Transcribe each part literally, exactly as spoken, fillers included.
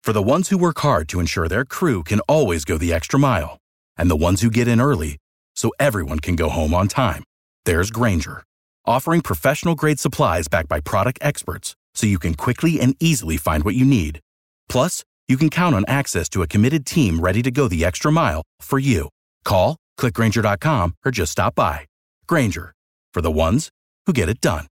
For the ones who work hard to ensure their crew can always go the extra mile, and the ones who get in early so everyone can go home on time, there's Grainger, offering professional-grade supplies backed by product experts so you can quickly and easily find what you need. Plus, you can count on access to a committed team ready to go the extra mile for you. Call, click Grainger dot com, or just stop by. Grainger, for the ones who get it done.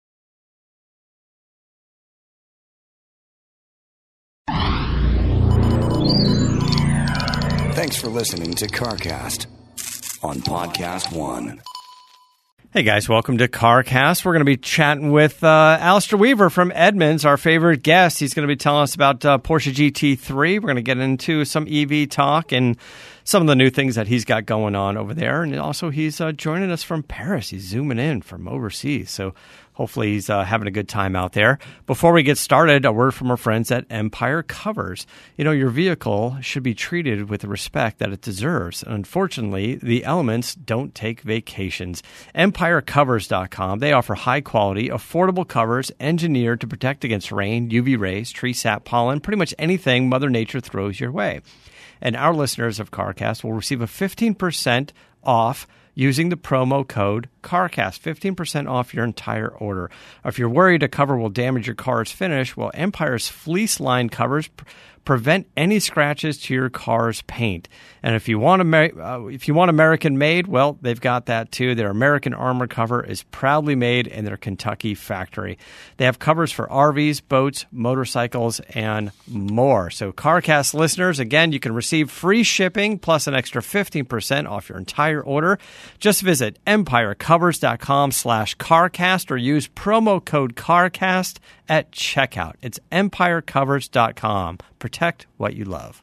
Thanks for listening to CarCast on Podcast One. Hey guys, welcome to CarCast. We're going to be chatting with uh, Alistair Weaver from Edmunds, our favorite guest. He's going to be telling us about uh, Porsche G T three. We're going to get into some E V talk and some of the new things that he's got going on over there. And also he's uh, joining us from Paris. He's zooming in from overseas. So hopefully he's uh, having a good time out there. Before we get started, a word from our friends at Empire Covers. You know, your vehicle should be treated with the respect that it deserves. And unfortunately, the elements don't take vacations. Empire Covers dot com. They offer high-quality, affordable covers engineered to protect against rain, U V rays, tree sap, pollen, pretty much anything Mother Nature throws your way. And our listeners of CarCast will receive a fifteen percent off using the promo code CarCast, fifteen percent off your entire order. If you're worried a cover will damage your car's finish, well, Empire's fleece line covers pr- prevent any scratches to your car's paint. And if you want Amer- uh, if you want American made, well, they've got that too. Their American Armor cover is proudly made in their Kentucky factory. They have covers for R Vs, boats, motorcycles, and more. So CarCast listeners, again, you can receive free shipping plus an extra fifteen percent off your entire order. Just visit Empire Covers dot com slash CarCast or use promo code CarCast at checkout. It's Empire Covers dot com. Protect what you love.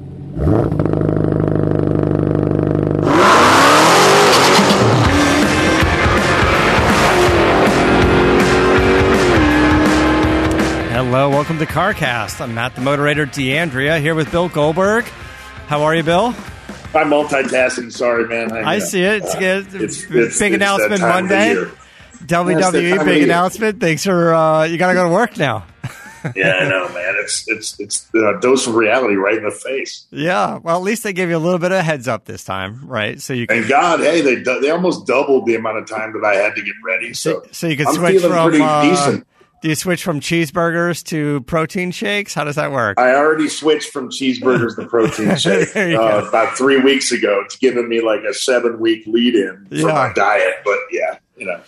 Hello, welcome to CarCast. I'm Matt the Moderator D'Andrea here with Bill Goldberg. How are you, Bill? I'm multitasking. Sorry, man. I, I see it. It's, uh, it's, it's, big it's, announcement it's Monday. W W E big announcement. Thanks for uh, you got to go to work now. Yeah, I know, man. It's it's it's a dose of reality right in the face. Yeah. Well, at least they gave you a little bit of heads up this time, right? So you can, thank God. Hey, they they almost doubled the amount of time that I had to get ready. So so, so you can I'm switch feeling from. pretty Uh, decent. Do you switch from cheeseburgers to protein shakes? How does that work? I already switched from cheeseburgers to protein shake uh, about three weeks ago. It's given me like a seven week lead in for yeah. my diet, but yeah, you know.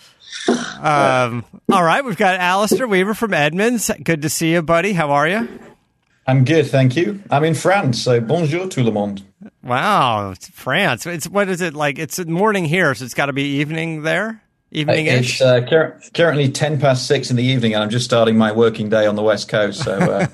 Um, all right, we've got Alistair Weaver from Edmunds. Good to see you, buddy. How are you? I'm good, thank you. I'm in France, so bonjour tout le monde. Wow, it's France. It's what is it like? It's morning here, so it's got to be evening there. Evening-ish? It's uh, cur- currently ten past six in the evening, and I'm just starting my working day on the West Coast. So, uh...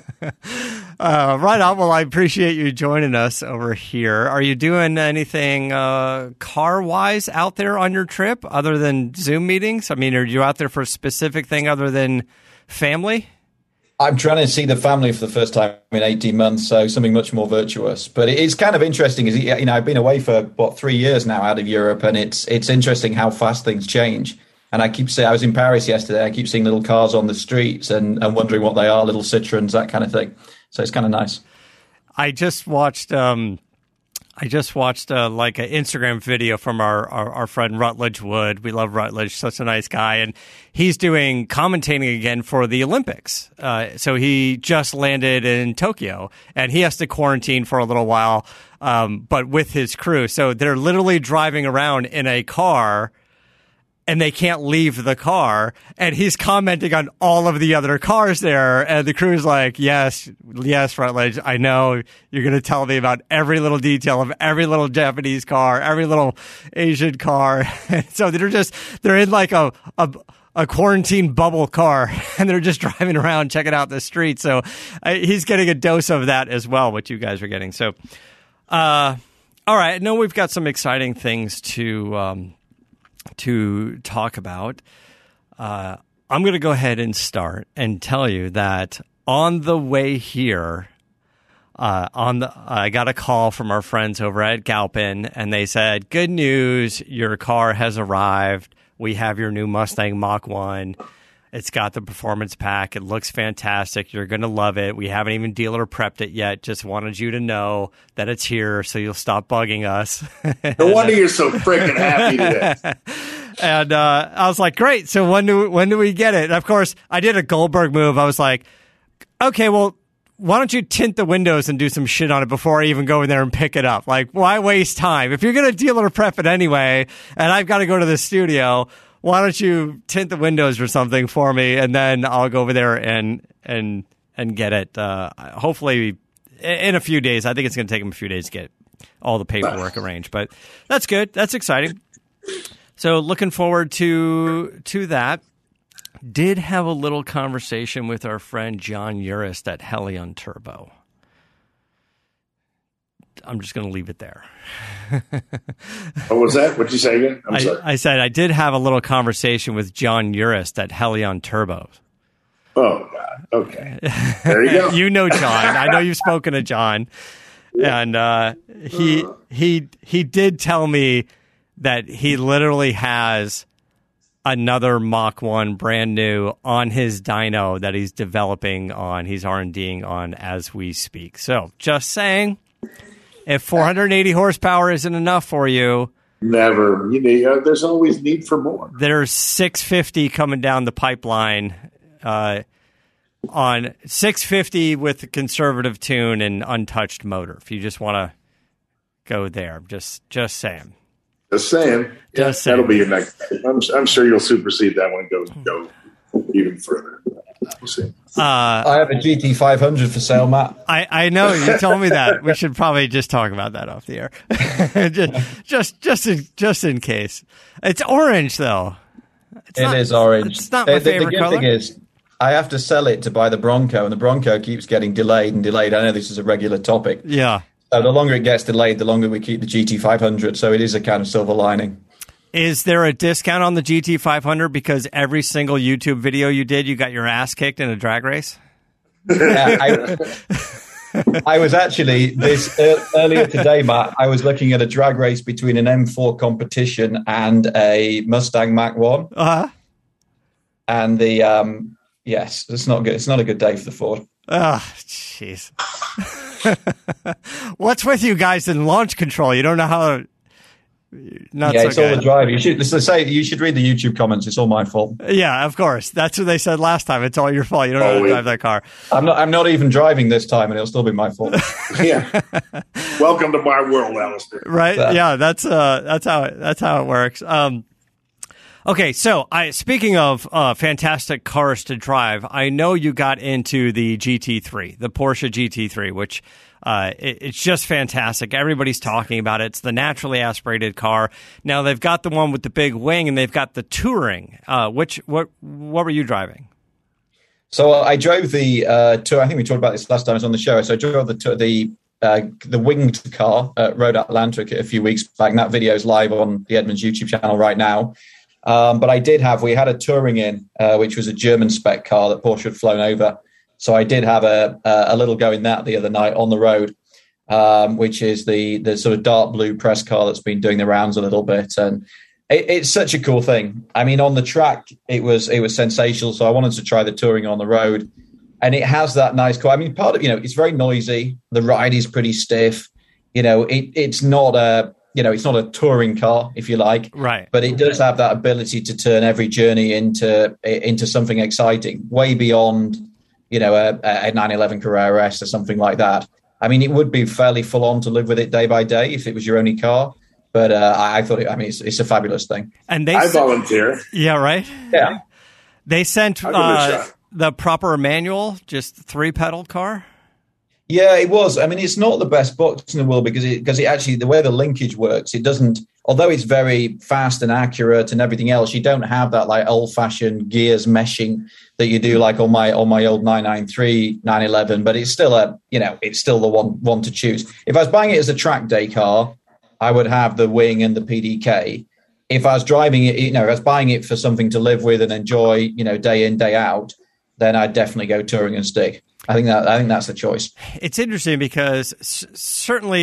uh, right on. Well, I appreciate you joining us over here. Are you doing anything uh, car-wise out there on your trip other than Zoom meetings? I mean, are you out there for a specific thing other than family? I'm trying to see the family for the first time in eighteen months, so something much more virtuous. But it's kind of interesting. Is you know I've been away for what three years now out of Europe, and it's it's interesting how fast things change. And I keep saying I was in Paris yesterday. I keep seeing little cars on the streets and, and wondering what they are, little Citroens, that kind of thing. So it's kind of nice. I just watched. Um I just watched uh, like an Instagram video from our, our, our friend Rutledge Wood. We love Rutledge, such a nice guy. And he's doing commentating again for the Olympics. Uh, so he just landed in Tokyo and he has to quarantine for a little while, um, but with his crew. So they're literally driving around in a car and they can't leave the car. And he's commenting on all of the other cars there. And the crew's like, yes, yes, Rutledge, I know you're going to tell me about every little detail of every little Japanese car, every little Asian car. So they're just, they're in like a, a, a quarantine bubble car and they're just driving around, checking out the street. So uh, he's getting a dose of that as well, what you guys are getting. So, uh, all right. I know we've got some exciting things to, um, to talk about. Uh, I'm going to go ahead and start and tell you that on the way here, uh, on the I got a call from our friends over at Galpin, and they said, "Good news, your car has arrived. We have your new Mustang Mach one." It's got the performance pack. It looks fantastic. You're going to love it. We haven't even dealer prepped it yet. Just wanted you to know that it's here so you'll stop bugging us. No wonder you're so freaking happy today. And uh, I was like, great. So when do, when do we get it? And of course, I did a Goldberg move. I was like, okay, well, why don't you tint the windows and do some shit on it before I even go in there and pick it up? Like, why waste time? If you're going to dealer prep it anyway, and I've got to go to the studio, why don't you tint the windows or something for me, and then I'll go over there and and and get it. Uh, hopefully, in a few days. I think it's going to take them a few days to get all the paperwork arranged, but that's good. That's exciting. So looking forward to to that. Did have a little conversation with our friend John Urist at Helion Turbo. I'm just going to leave it there. What was that? What'd you say again? I'm I, sorry. I said I did have a little conversation with John Urist at Helion Turbo. Oh, God. Okay. There you go. You know John. I know you've spoken to John. And uh, he he he did tell me that he literally has another Mach one brand new on his dyno that he's developing on, he's R and D-ing on as we speak. So just saying, if four hundred eighty horsepower isn't enough for you, never. You need, uh, there's always need for more. There's six fifty coming down the pipeline uh, on six fifty with a conservative tune and untouched motor. If you just want to go there, just just saying. Just saying. Yeah, Just saying. That'll be your next. I'm, I'm sure you'll supersede that one. Go go even further. We'll see. Uh, I have a G T five hundred for sale, Matt. I, I know you told me that. We should probably just talk about that off the air, just just just in, just in case. It's orange though. It's It not, is orange. It's not my the, the, favorite the good color. thing is, I have to sell it to buy the Bronco, and the Bronco keeps getting delayed and delayed. I know this is a regular topic. Yeah. So the longer it gets delayed, the longer we keep the G T five hundred. So it is a kind of silver lining. Is there a discount on the G T five hundred because every single YouTube video you did, you got your ass kicked in a drag race? Yeah, I, I was actually this uh, earlier today, Matt. I was looking at a drag race between an M four competition and a Mustang Mach one, Uh-huh. and the um, yes, it's not good. It's not a good day for the Ford. Oh, jeez. What's with you guys in launch control? You don't know how. Not yeah, so it's all good. the drive. You should so say you should read the YouTube comments. It's all my fault. Yeah, of course. That's what they said last time. It's all your fault. You don't know how to Always. drive that car. I'm not. I'm not even driving this time, and it'll still be my fault. Yeah. Welcome to my world, Alistair. Right? Yeah. Yeah, that's uh, that's how it, that's how it works. Um, okay, so I speaking of uh, fantastic cars to drive, I know you got into the G T three, the Porsche G T three, which uh, it, it's just fantastic. Everybody's talking about it. It's the naturally aspirated car. Now they've got the one with the big wing, and they've got the Touring. Uh, which what what were you driving? So I drove the uh, tour. I think we talked about this last time I was on the show. So I drove the tour, the uh, the winged car at Road Atlantic a few weeks back. And that video is live on the Edmunds YouTube channel right now. Um, but I did have, we had a Touring in, uh, which was a German spec car that Porsche had flown over. So I did have a a little go in that the other night on the road, um, which is the the sort of dark blue press car that's been doing the rounds a little bit. And it, it's such a cool thing. I mean, on the track, it was it was sensational. So I wanted to try the Touring on the road. And it has that nice car. I mean, part of, you know, it's very noisy. The ride is pretty stiff. You know, it it's not a, you know, it's not a touring car, if you like. Right. But it does have that ability to turn every journey into into something exciting, way beyond, you know, a, a nine eleven Carrera S or something like that. I mean, it would be fairly full on to live with it day by day if it was your only car. But uh, I, I thought, it, I mean, it's, it's a fabulous thing. And they I sent- volunteer. Yeah, right. Yeah. They sent I'll give it a uh, shot. the proper manual, just three pedal car. Yeah, it was. I mean, it's not the best box in the world because it because it actually, the way the linkage works, it doesn't, although it's very fast and accurate and everything else, you don't have that like old fashioned gears meshing that you do like on my on my old nine ninety-three, nine eleven, but it's still a, you know, it's still the one one to choose. If I was buying it as a track day car, I would have the wing and the P D K. If I was driving it, you know, if I was buying it for something to live with and enjoy, you know, day in, day out, then I'd definitely go Touring and stick. I think that I think that's the choice. It's interesting because c- certainly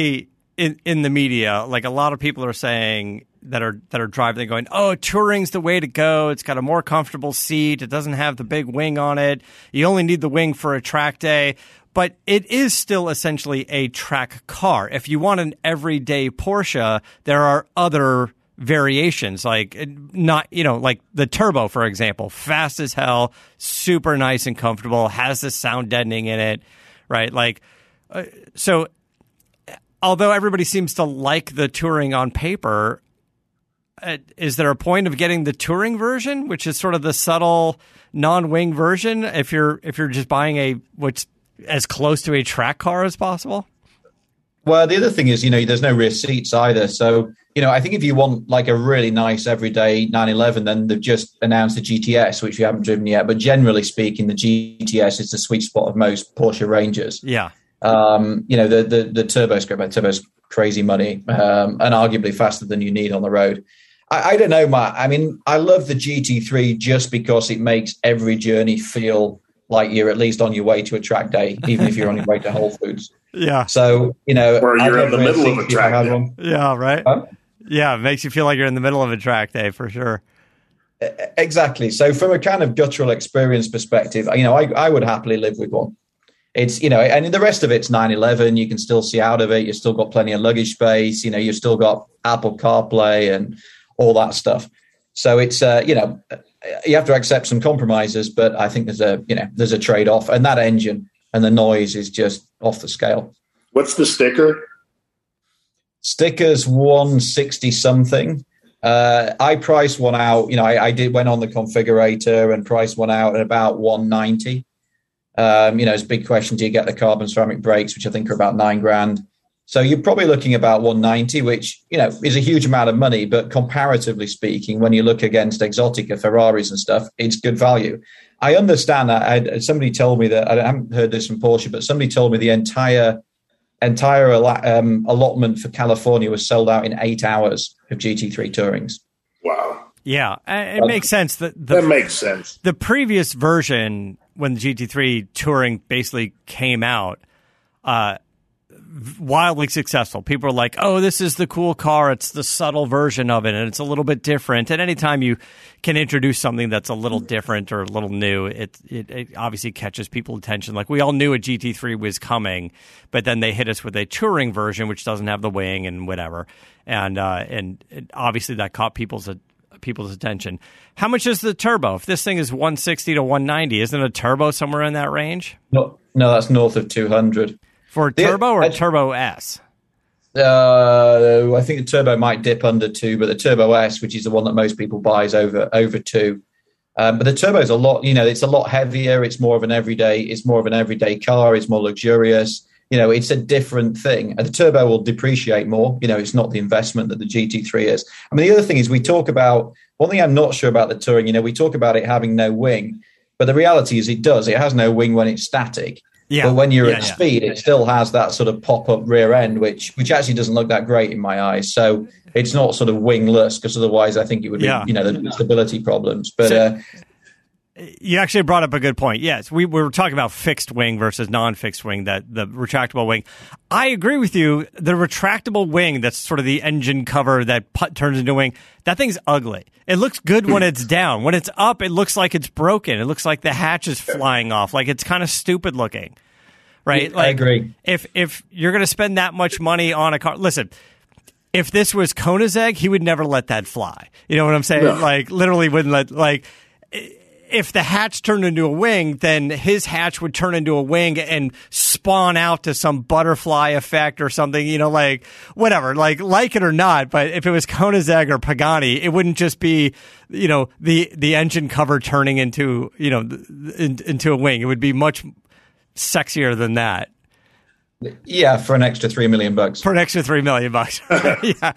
in in the media, like a lot of people are saying that are that are driving, they're going, oh, touring's the way to go. It's got a more comfortable seat. It doesn't have the big wing on it. You only need the wing for a track day. But it is still essentially a track car. If you want an everyday Porsche, there are other variations, like not, you know, like the turbo, for example, fast as hell, super nice and comfortable, has the sound deadening in it, right? Like, uh, so although everybody seems to like the touring on paper, uh, is there a point of getting the touring version, which is sort of the subtle non-wing version, if you're if you're just buying a what's as close to a track car as possible? Well, the other thing is, you know, there's no rear seats either. So, you know, I think if you want like a really nice everyday nine eleven, then they've just announced the G T S, which we haven't driven yet. But generally speaking, the G T S is the sweet spot of most Porsche Rangers. Yeah. Um, you know, the the the turbo's great, but turbo's crazy money, um, and arguably faster than you need on the road. I, I don't know, Matt. I mean, I love the G T three just because it makes every journey feel like you're at least on your way to a track day, even if you're on your way to Whole Foods. Yeah. So, you know, or you're in the middle of a track day. Yeah, right. Huh? Yeah, it makes you feel like you're in the middle of a track day for sure. Exactly. So from a kind of guttural experience perspective, you know, I, I would happily live with one. It's, you know, and the rest of it's nine eleven. You can still see out of it. You've still got plenty of luggage space. You know, you've still got Apple CarPlay and all that stuff. So it's, uh, you know, you have to accept some compromises, but I think there's a, you know, there's a trade-off, and that engine and the noise is just off the scale. What's the sticker? Sticker's one sixty something. Uh, I priced one out, you know, I, I did went on the configurator and priced one out at about one ninety. Um, you know, it's a big question. Do you get the carbon ceramic brakes, which I think are about nine grand? So you're probably looking about one ninety, which, you know, is a huge amount of money. But comparatively speaking, when you look against Exotica, Ferraris and stuff, it's good value. I understand that. I, somebody told me that, I haven't heard this from Porsche, but somebody told me the entire entire um, allotment for California was sold out in eight hours of G T three Tourings. Wow. Yeah, it makes sense. That the, that makes sense. The previous version, when the G T three Touring basically came out, uh, wildly successful. People are like, oh, this is the cool car. It's the subtle version of it, and it's a little bit different. And anytime you can introduce something that's a little different or a little new, it, it, it obviously catches people's attention. Like, we all knew a G T three was coming, but then they hit us with a touring version, which doesn't have the wing and whatever. And uh, and it, obviously that caught people's uh, people's attention. How much is the turbo? If this thing is one sixty to one ninety, isn't a turbo somewhere in that range? No, no, that's north of two hundred. For turbo or I, Turbo S? Uh, I think the turbo might dip under two, but the Turbo S, which is the one that most people buy, is over over two. Um, but the turbo is a lot, you know, it's a lot heavier. It's more of an everyday. It's more of an everyday car. It's more luxurious. You know, it's a different thing. And the turbo will depreciate more. You know, it's not the investment that the G T three is. I mean, the other thing is we talk about one thing I'm not sure about the Touring. You know, we talk about it having no wing, but the reality is it does. It has no wing when it's static. Yeah. But when you're yeah, at yeah. speed, it still has that sort of pop-up rear end, which which actually doesn't look that great in my eyes. So it's not sort of wingless, because otherwise I think it would be, yeah. you know, the stability problems. But so, uh, you actually brought up a good point. Yes, we, we were talking about fixed wing versus non-fixed wing, that the retractable wing. I agree with you. The retractable wing, that's sort of the engine cover that put, turns into a wing, that thing's ugly. It looks good when it's down. When it's up, it looks like it's broken. It looks like the hatch is flying off. Like, it's kind of stupid looking, right? Yeah, like, I agree. If if you're going to spend that much money on a car, listen, if this was Koenigsegg, he would never let that fly. You know what I'm saying? No. Like, literally wouldn't let, like, if the hatch turned into a wing, then his hatch would turn into a wing and spawn out to some butterfly effect or something, you know, like whatever, like like it or not. But if it was Koenigsegg or Pagani, it wouldn't just be, you know, the, the engine cover turning into, you know, in, into a wing. It would be much sexier than that. Yeah, for an extra three million bucks. For an extra three million bucks. Yeah.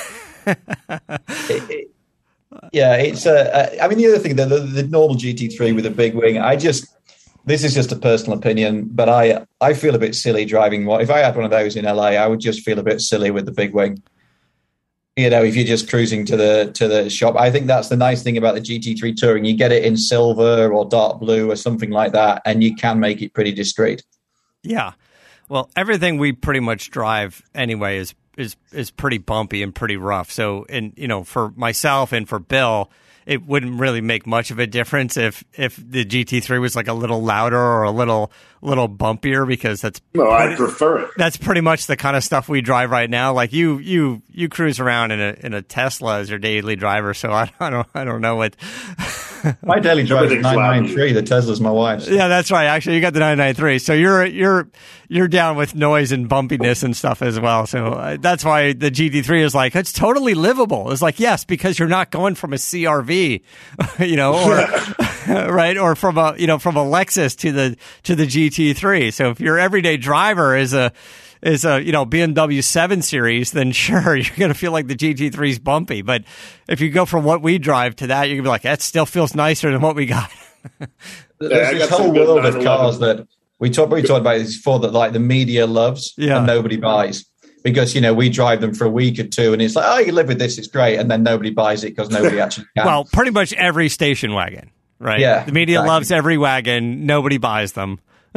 it, it, Yeah, it's. Uh, I mean, the other thing, the, the, the normal G T three with a big wing, I just, this is just a personal opinion, but I I feel a bit silly driving one. If I had one of those in L A, I would just feel a bit silly with the big wing. You know, if you're just cruising to the to the shop. I think that's the nice thing about the G T three Touring. You get it in silver or dark blue or something like that, and you can make it pretty discreet. Yeah. Well, everything we pretty much drive anyway is is is pretty bumpy and pretty rough. So, and you know, for myself and for Bill, it wouldn't really make much of a difference if if the G T three was like a little louder or a little little bumpier, because that's no, pretty, I prefer it. That's pretty much the kind of stuff we drive right now. Like you you you cruise around in a in a Tesla as your daily driver, so I, I don't I don't know what. My daily drive is nine ninety-three. The Tesla's my wife's. Yeah, that's right. Actually, you got the nine ninety-three, so you're you're you're down with noise and bumpiness and stuff as well. So uh, that's why the G T three is like, it's totally livable. It's like, yes, because you're not going from a C R V, you know, or right, or from a you know from a Lexus to the to the G T three. So if your everyday driver is a is a, you know, B M W seven Series, then sure, you're going to feel like the G T three is bumpy. But if you go from what we drive to that, you're going to be like, that still feels nicer than what we got. There's this whole world of cars that we talk, we talked about this before, that like the media loves yeah. and nobody buys. Because, you know, we drive them for a week or two and it's like, oh, you live with this, it's great. And then nobody buys it because nobody actually can. Well, pretty much every station wagon, right? Yeah. The media exactly. loves every wagon. Nobody buys them.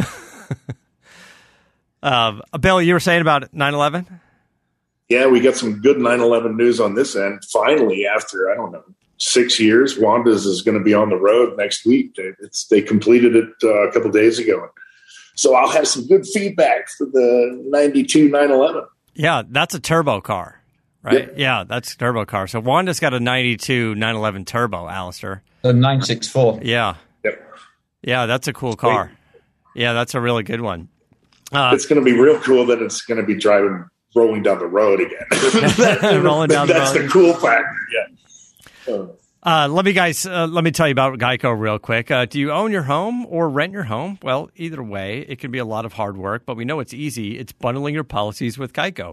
Uh, Bill, you were saying about nine eleven? Yeah, we got some good nine eleven news on this end. Finally, after, I don't know, six years, Wanda's is going to be on the road next week. It's, they completed it uh, a couple days ago. So I'll have some good feedback for the ninety-two nine eleven. Yeah, that's a turbo car, right? Yep. Yeah, that's a turbo car. So Wanda's got a ninety-two nine eleven turbo, Alistair. The nine sixty-four. Yeah. Yep. Yeah, that's a cool car. Yeah, that's a really good one. Uh, it's going to be real cool that it's going to be driving, rolling down the road again. that, rolling down that's the road. the cool factor. Yeah. Uh, uh, let me guys, uh, let me tell you about Geico real quick. Uh, do you own your home or rent your home? Well, either way, it can be a lot of hard work, but we know it's easy. It's bundling your policies with Geico.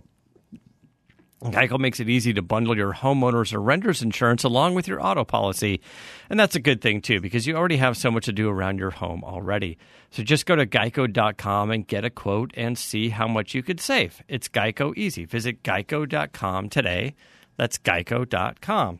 Geico makes it easy to bundle your homeowners or renters insurance along with your auto policy. And that's a good thing, too, because you already have so much to do around your home already. So just go to geico dot com and get a quote and see how much you could save. It's Geico easy. Visit geico dot com today. That's geico dot com.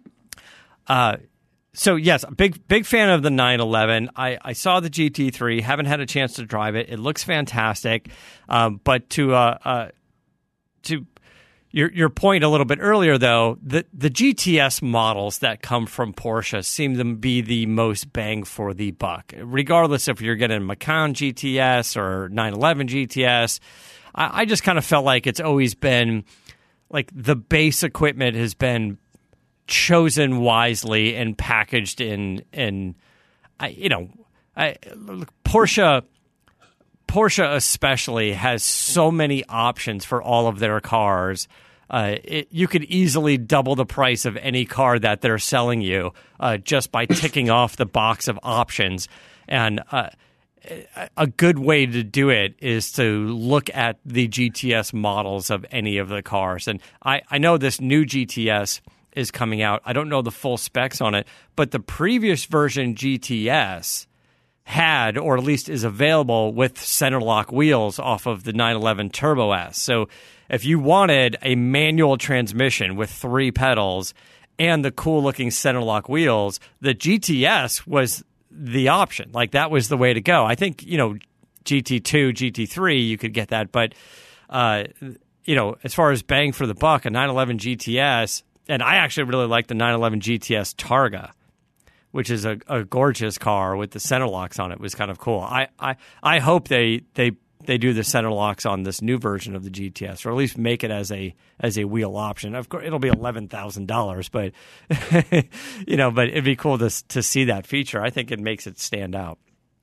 Uh, so, yes, big big fan of the nine eleven. I, I saw the G T three. Haven't had a chance to drive it. It looks fantastic. Um, but to uh, uh, to Your your point a little bit earlier, though, the, the G T S models that come from Porsche seem to be the most bang for the buck. Regardless if you're getting Macan G T S or nine eleven G T S, I, I just kind of felt like it's always been, like, the base equipment has been chosen wisely and packaged in, in I, you know, I, Porsche... Porsche especially has so many options for all of their cars. Uh, it, you could easily double the price of any car that they're selling you uh, just by ticking off the box of options. And uh, a good way to do it is to look at the G T S models of any of the cars. And I, I know this new G T S is coming out. I don't know the full specs on it, but the previous version G T S had, or at least is available with center lock wheels off of the nine eleven Turbo S. So if you wanted a manual transmission with three pedals and the cool looking center lock wheels, the G T S was the option. Like, that was the way to go. I think, you know, G T two, G T three, you could get that. But, uh, you know, as far as bang for the buck, a nine eleven G T S, and I actually really like the nine eleven G T S Targa, which is a, a gorgeous car with the center locks on it. Was kind of cool. I, I, I hope they, they they do the center locks on this new version of the G T S, or at least make it as a as a wheel option. Of course, it'll be eleven thousand dollars, but you know, but it'd be cool to to see that feature. I think it makes it stand out.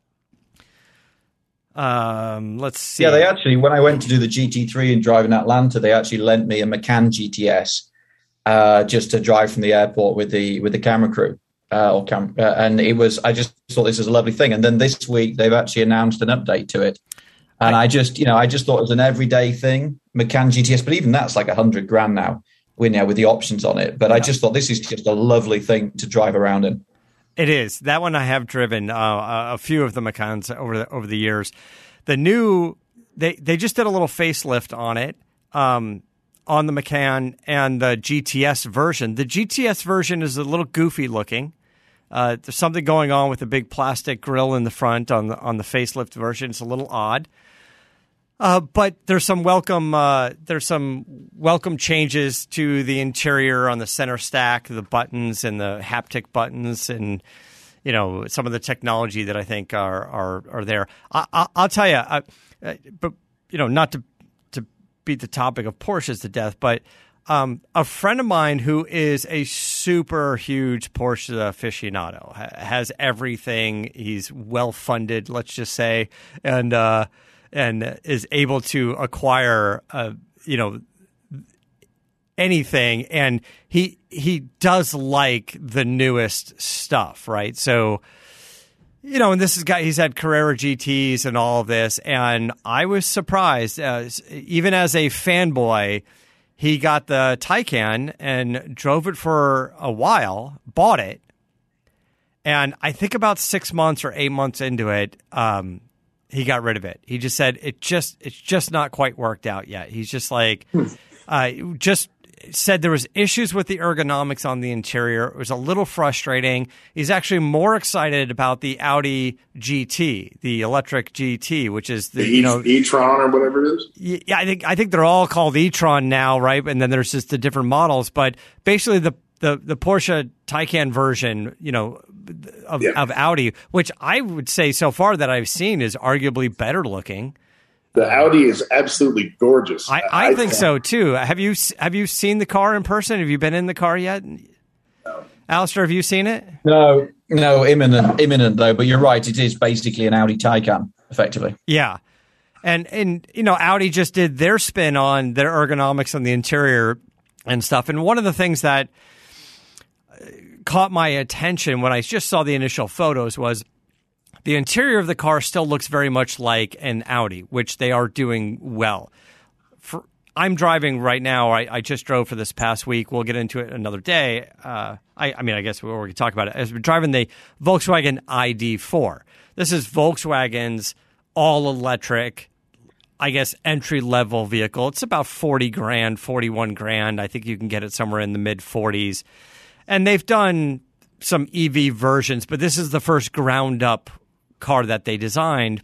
Um, let's see. Yeah, they actually, when I went to do the G T three and drive in Atlanta, they actually lent me a Macan G T S uh, just to drive from the airport with the with the camera crew. Uh, or cam- uh, and it was, I just thought this was a lovely thing. And then this week they've actually announced an update to it. And I just, you know, I just thought it was an everyday thing, Macan G T S, but even that's like a hundred grand now, you know, with the options on it. But yeah. I just thought this is just a lovely thing to drive around in. It is. That one I have driven uh, a few of the Macans over the, over the years. The new, they, they just did a little facelift on it. Um, on the Macan and the G T S version. The G T S version is a little goofy looking. Uh, there's something going on with the big plastic grill in the front on the on the facelift version. It's a little odd. Uh, but there's some welcome uh, there's some welcome changes to the interior on the center stack, the buttons and the haptic buttons, and you know some of the technology that I think are are, are there. I, I, I'll tell you, I, uh, but you know, not to to beat the topic of Porsches to death, but um, a friend of mine who is a super huge Porsche aficionado ha- has everything. He's well funded, let's just say, and. Uh, and is able to acquire, uh, you know, anything. And he he does like the newest stuff, right? So, you know, and this is guy, he's had Carrera G Ts and all of this. And I was surprised, uh, even as a fanboy, he got the Taycan and drove it for a while, bought it. And I think about six months or eight months into it, um, he got rid of it. He just said it just it's just not quite worked out yet. He's just like uh, just said there was issues with the ergonomics on the interior. It was a little frustrating. He's actually more excited about the Audi G T, the electric G T, which is the, the you know e-tron or whatever it is. Yeah, I think I think they're all called e-tron now, right? And then there's just the different models, but basically the the the Porsche Taycan version, you know, of, yeah. of Audi, which I would say so far that I've seen is arguably better looking. The Audi is absolutely gorgeous. I, I, I think so too. Have you have you seen the car in person? Have you been in the car yet? No. Alistair, have you seen it? No, no, imminent, imminent though. But you're right; it is basically an Audi Taycan, effectively. Yeah, and and you know, Audi just did their spin on their ergonomics on the interior and stuff. And one of the things that caught my attention when I just saw the initial photos was the interior of the car still looks very much like an Audi, which they are doing well. For, I'm driving right now. I, I just drove for this past week. We'll get into it another day. Uh, I, I mean, I guess we're going to talk about it. As we're driving the Volkswagen I D four. This is Volkswagen's all-electric, I guess, entry-level vehicle. It's about forty grand, forty-one grand. I think you can get it somewhere in the mid-forties. And they've done some E V versions, but this is the first ground-up car that they designed.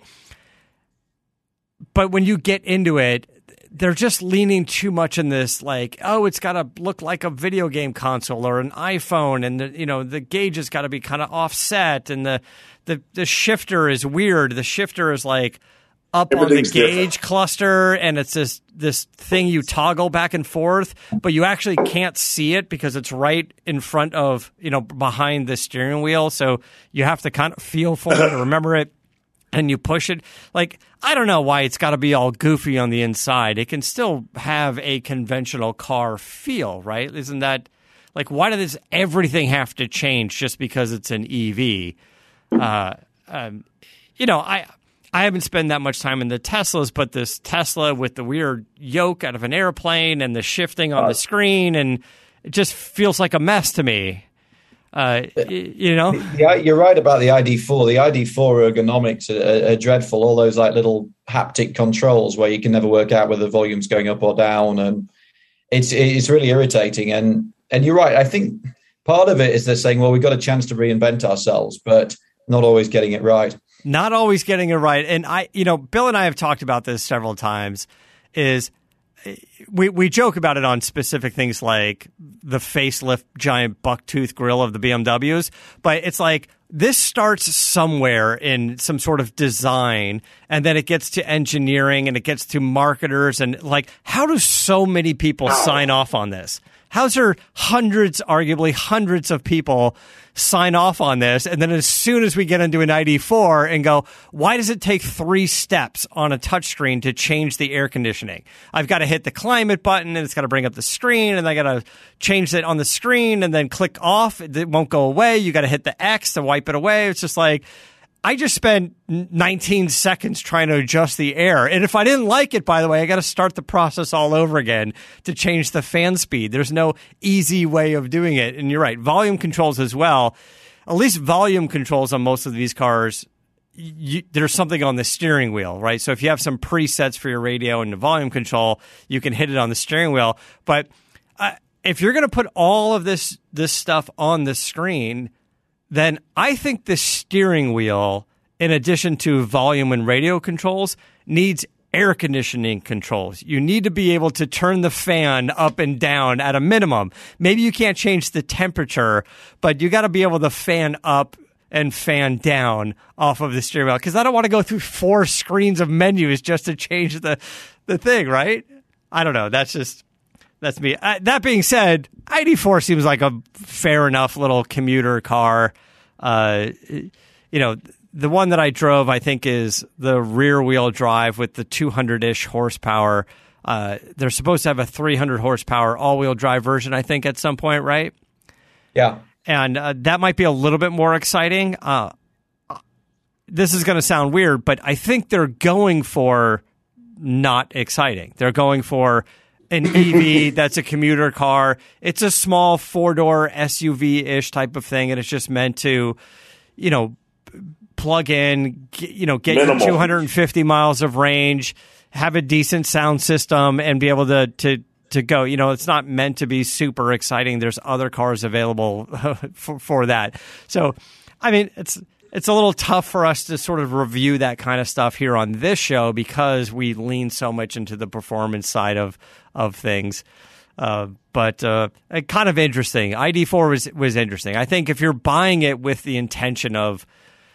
But when you get into it, they're just leaning too much in this, like, oh, it's got to look like a video game console or an iPhone, and the, you know, the gauge has got to be kind of offset, and the, the the shifter is weird. The shifter is like up on the gauge different. cluster, and it's this this thing you toggle back and forth, but you actually can't see it because it's right in front of, you know, behind the steering wheel. So you have to kind of feel for it to remember it, and you push it. Like, I don't know why it's got to be all goofy on the inside. It can still have a conventional car feel, right? Isn't that, like, why does everything have to change just because it's an E V? Uh, um, you know, I... I haven't spent that much time in the Teslas, but this Tesla with the weird yoke out of an airplane and the shifting on the screen, and it just feels like a mess to me. Uh, you know? Yeah, you're right about the I D four. The I D four ergonomics are, are dreadful. All those like little haptic controls where you can never work out whether the volume's going up or down, and it's it's really irritating. And and you're right. I think part of it is they're saying, well, we've got a chance to reinvent ourselves, but not always getting it right. Not always getting it right. And I, you know, Bill and I have talked about this several times, is we we joke about it on specific things like the facelift giant bucktooth grill of the B M Ws, but it's like this starts somewhere in some sort of design, and then it gets to engineering, and it gets to marketers, and like, how do so many people sign off on this? How's there hundreds, arguably hundreds of people sign off on this, and then as soon as we get into an I D four and go, why does it take three steps on a touchscreen to change the air conditioning? I've got to hit the climate button, and it's got to bring up the screen, and I got to change it on the screen, and then click off. It won't go away. You got to hit the X to wipe it away. It's just like, I just spent nineteen seconds trying to adjust the air. And if I didn't like it, by the way, I got to start the process all over again to change the fan speed. There's no easy way of doing it. And you're right, volume controls as well. At least volume controls on most of these cars, you, there's something on the steering wheel, right? So if you have some presets for your radio and the volume control, you can hit it on the steering wheel. But uh, if you're going to put all of this this stuff on the screen, then I think the steering wheel, in addition to volume and radio controls, needs air conditioning controls. You need to be able to turn the fan up and down at a minimum. Maybe you can't change the temperature, but you got to be able to fan up and fan down off of the steering wheel, because I don't want to go through four screens of menus just to change the, the thing, right? I don't know. That's just, that's me. Uh, that being said, I D four seems like a fair enough little commuter car. Uh, you know, the one that I drove, I think, is the rear wheel drive with the two hundred-ish horsepower. Uh, they're supposed to have a three hundred horsepower all-wheel drive version, I think, at some point, right? Yeah. And uh, that might be a little bit more exciting. Uh, this is going to sound weird, but I think they're going for not exciting. They're going for an E V that's a commuter car. It's a small four-door S U V-ish type of thing, and it's just meant to, you know, plug in, get, you know, get Minimal. you two hundred fifty miles of range, have a decent sound system, and be able to to to go. You know, it's not meant to be super exciting. There's other cars available for, for that. So, I mean, it's it's a little tough for us to sort of review that kind of stuff here on this show because we lean so much into the performance side of of things. Uh, but uh, kind of interesting. I D four was was interesting. I think if you're buying it with the intention of,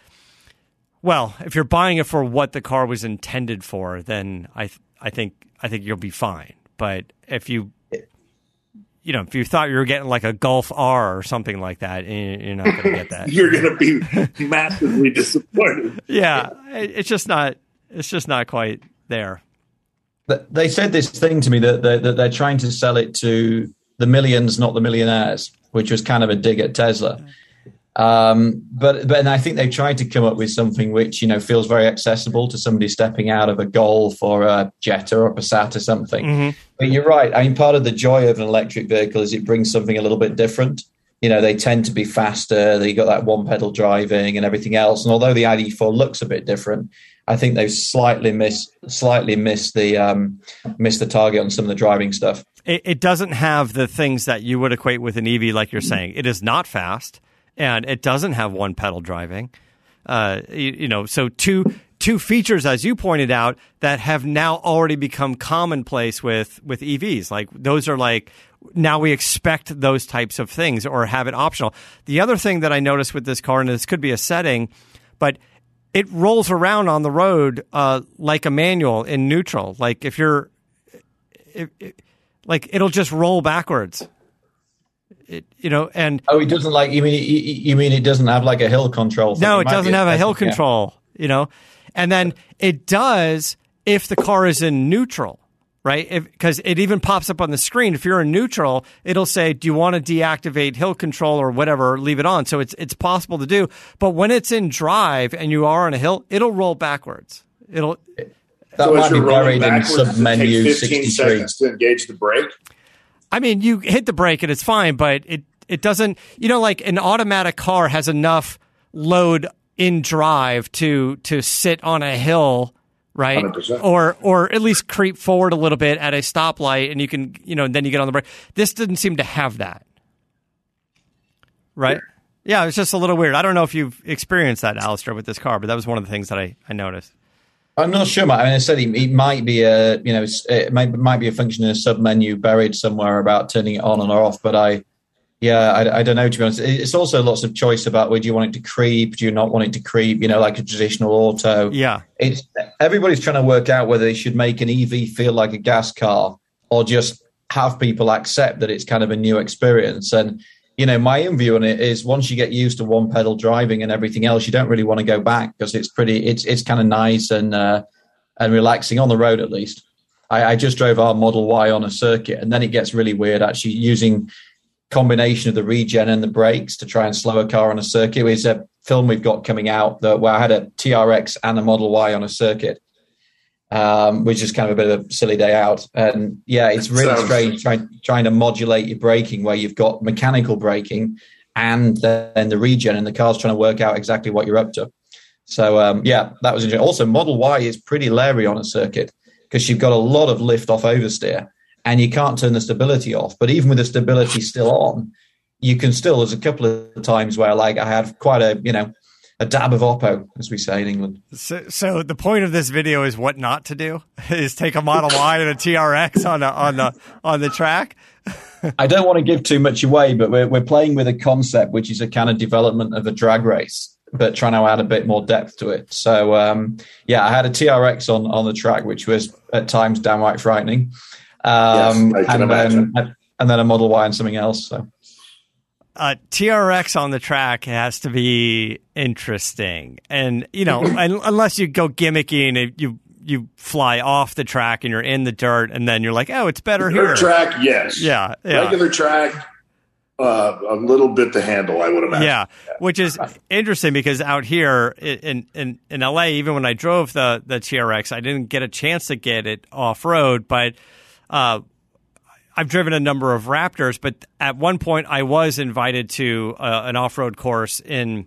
well, if you're buying it for what the car was intended for, then I th- I think I think you'll be fine. But if you, you know, if you thought you were getting like a Golf R or something like that, you're not going to get that. You're going to be massively disappointed. Yeah, it's just not. It's just not quite there. They said this thing to me that they're, that they're trying to sell it to the millions, not the millionaires, which was kind of a dig at Tesla. Um, but but and I think they've tried to come up with something which, you know, feels very accessible to somebody stepping out of a Golf or a Jetta or a Passat or something. Mm-hmm. But you're right. I mean, part of the joy of an electric vehicle is it brings something a little bit different. You know, they tend to be faster. They got that one pedal driving and everything else. And although the I D four looks a bit different, I think they've slightly missed slightly missed the um, missed the target on some of the driving stuff. It, it doesn't have the things that you would equate with an E V, like you're saying. It is not fast. And it doesn't have one pedal driving, uh, you, you know. So two two features, as you pointed out, that have now already become commonplace with with E Vs. Like those are like now we expect those types of things or have it optional. The other thing that I noticed with this car, and this could be a setting, but it rolls around on the road uh, like a manual in neutral. Like if you're, if, if, like it'll just roll backwards. It, you know, and oh, it doesn't like you mean you mean it doesn't have like a hill control thing. No, it, it doesn't have a hill control, yeah. You know, and then it does if the car is in neutral, right? Because it even pops up on the screen. If you're in neutral, it'll say, "Do you want to deactivate hill control or whatever? Or leave it on." So it's it's possible to do. But when it's in drive and you are on a hill, it'll roll backwards. It'll that so might be buried in sub menu sixty-three seconds to engage the brake. I mean, you hit the brake and it's fine, but it, it doesn't, you know, like an automatic car has enough load in drive to to sit on a hill, right? one hundred percent. Or or at least creep forward a little bit at a stoplight and you can, you know, then you get on the brake. This didn't seem to have that. Right? Yeah, yeah, it's just a little weird. I don't know if you've experienced that, Alistair, with this car, but that was one of the things that I, I noticed. I'm not sure. I mean, I said it, it might be a, you know, it might, might be a function in a sub menu buried somewhere about turning it on and off. But I, yeah, I, I don't know, to be honest. It's also lots of choice about whether you want it to creep, do you not want it to creep, you know, like a traditional auto. Yeah. It's everybody's trying to work out whether they should make an E V feel like a gas car or just have people accept that it's kind of a new experience. And, you know, my own view on it is once you get used to one pedal driving and everything else, you don't really want to go back because it's pretty, it's it's kind of nice and uh, and relaxing on the road, at least. I, I just drove our Model Y on a circuit and then it gets really weird actually using combination of the regen and the brakes to try and slow a car on a circuit. It's a film we've got coming out that where I had a T R X and a Model Y on a circuit. Um, which is kind of a bit of a silly day out. And yeah, it's really Sounds... strange trying, trying to modulate your braking where you've got mechanical braking and then the regen and the car's trying to work out exactly what you're up to. So um, yeah, that was interesting. Also, Model Y is pretty leery on a circuit because you've got a lot of lift off oversteer and you can't turn the stability off. But even with the stability still on, you can still, there's a couple of times where like I had quite a, you know, a dab of Oppo, as we say in England. So, so the point of this video is what not to do is take a Model Y and a T R X on a, on the on the track. I don't want to give too much away, but we're we're playing with a concept which is a kind of development of a drag race, but trying to add a bit more depth to it. So um, yeah, I had a T R X on on the track, which was at times downright frightening. Um, yes, I can and imagine. then and then a Model Y and something else. So. Uh, T R X on the track has to be interesting, and you know, un- unless you go gimmicky and you you fly off the track and you're in the dirt, and then you're like, oh, it's better Dirt here. Track, yes. Yeah, yeah. Regular track, uh, a little bit to handle, I would imagine. Yeah, which is interesting because out here in in in L A, even when I drove the the T R X, I didn't get a chance to get it off road, but. Uh, I've driven a number of Raptors, but at one point I was invited to uh, an off-road course in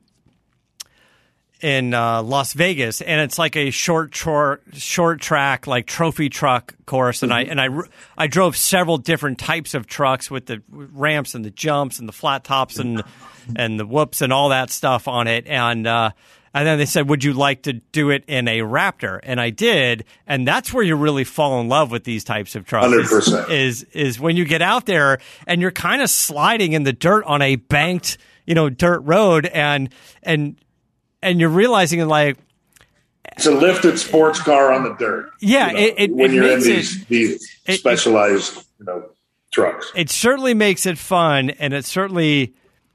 in uh, Las Vegas, and it's like a short, short, short track, like trophy truck course. And mm-hmm. I and I I drove several different types of trucks with the ramps and the jumps and the flat tops and and the whoops and all that stuff on it. And uh, and then they said, "Would you like to do it in a Raptor?" And I did, and that's where you really fall in love with these types of trucks. one hundred percent Is is when you get out there and you're kind of sliding in the dirt on a banked, you know, dirt road, and and and you're realizing like it's a lifted sports car on the dirt. Yeah, you know, it, it when it you're in makes these it, these it, specialized, you know, trucks. It certainly makes it fun, and it certainly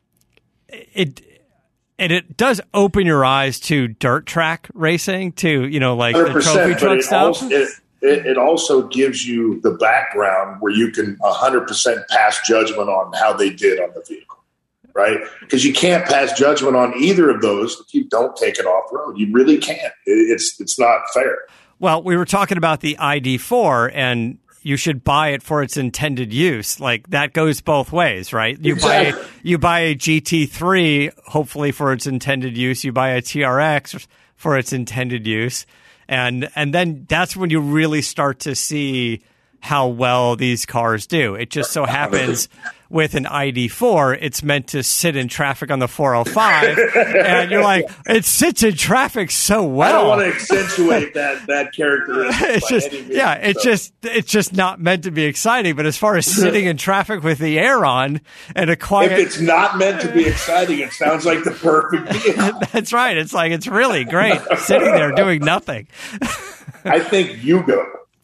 it. And it does open your eyes to dirt track racing, to, you know, like the trophy truck it stuff. Also, it, it, it also gives you the background where you can one hundred percent pass judgment on how they did on the vehicle, right? Because you can't pass judgment on either of those if you don't take it off road. You really can't. It, it's it's not fair. Well, we were talking about the I D four, and you should buy it for its intended use. Like that goes both ways, right? You exactly. buy you buy a G T three, hopefully for its intended use. You buy a T R X for its intended use, and and then that's when you really start to see how well these cars do. It just so happens with an I D four, it's meant to sit in traffic on the four oh five, and you're like, it sits in traffic so well. I don't want to accentuate that that characteristic. It's just, means, yeah, it's so. just, it's just not meant to be exciting. But as far as sitting in traffic with the air on and a quiet, if it's not meant to be exciting, it sounds like the perfect vehicle. That's right. It's like it's really great sitting there doing nothing. I think Yugo.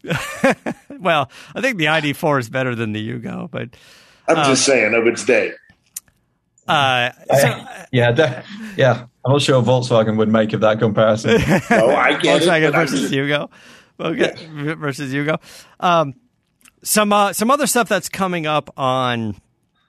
Well, I think the I D four is better than the Yugo, but. I'm just um, saying of its day. Uh, so, I, yeah, that, yeah. I'm not sure Volkswagen would make of that comparison. No, I get Volkswagen it. versus Yugo. Okay, yeah. Versus Yugo. Um, some uh, some other stuff that's coming up on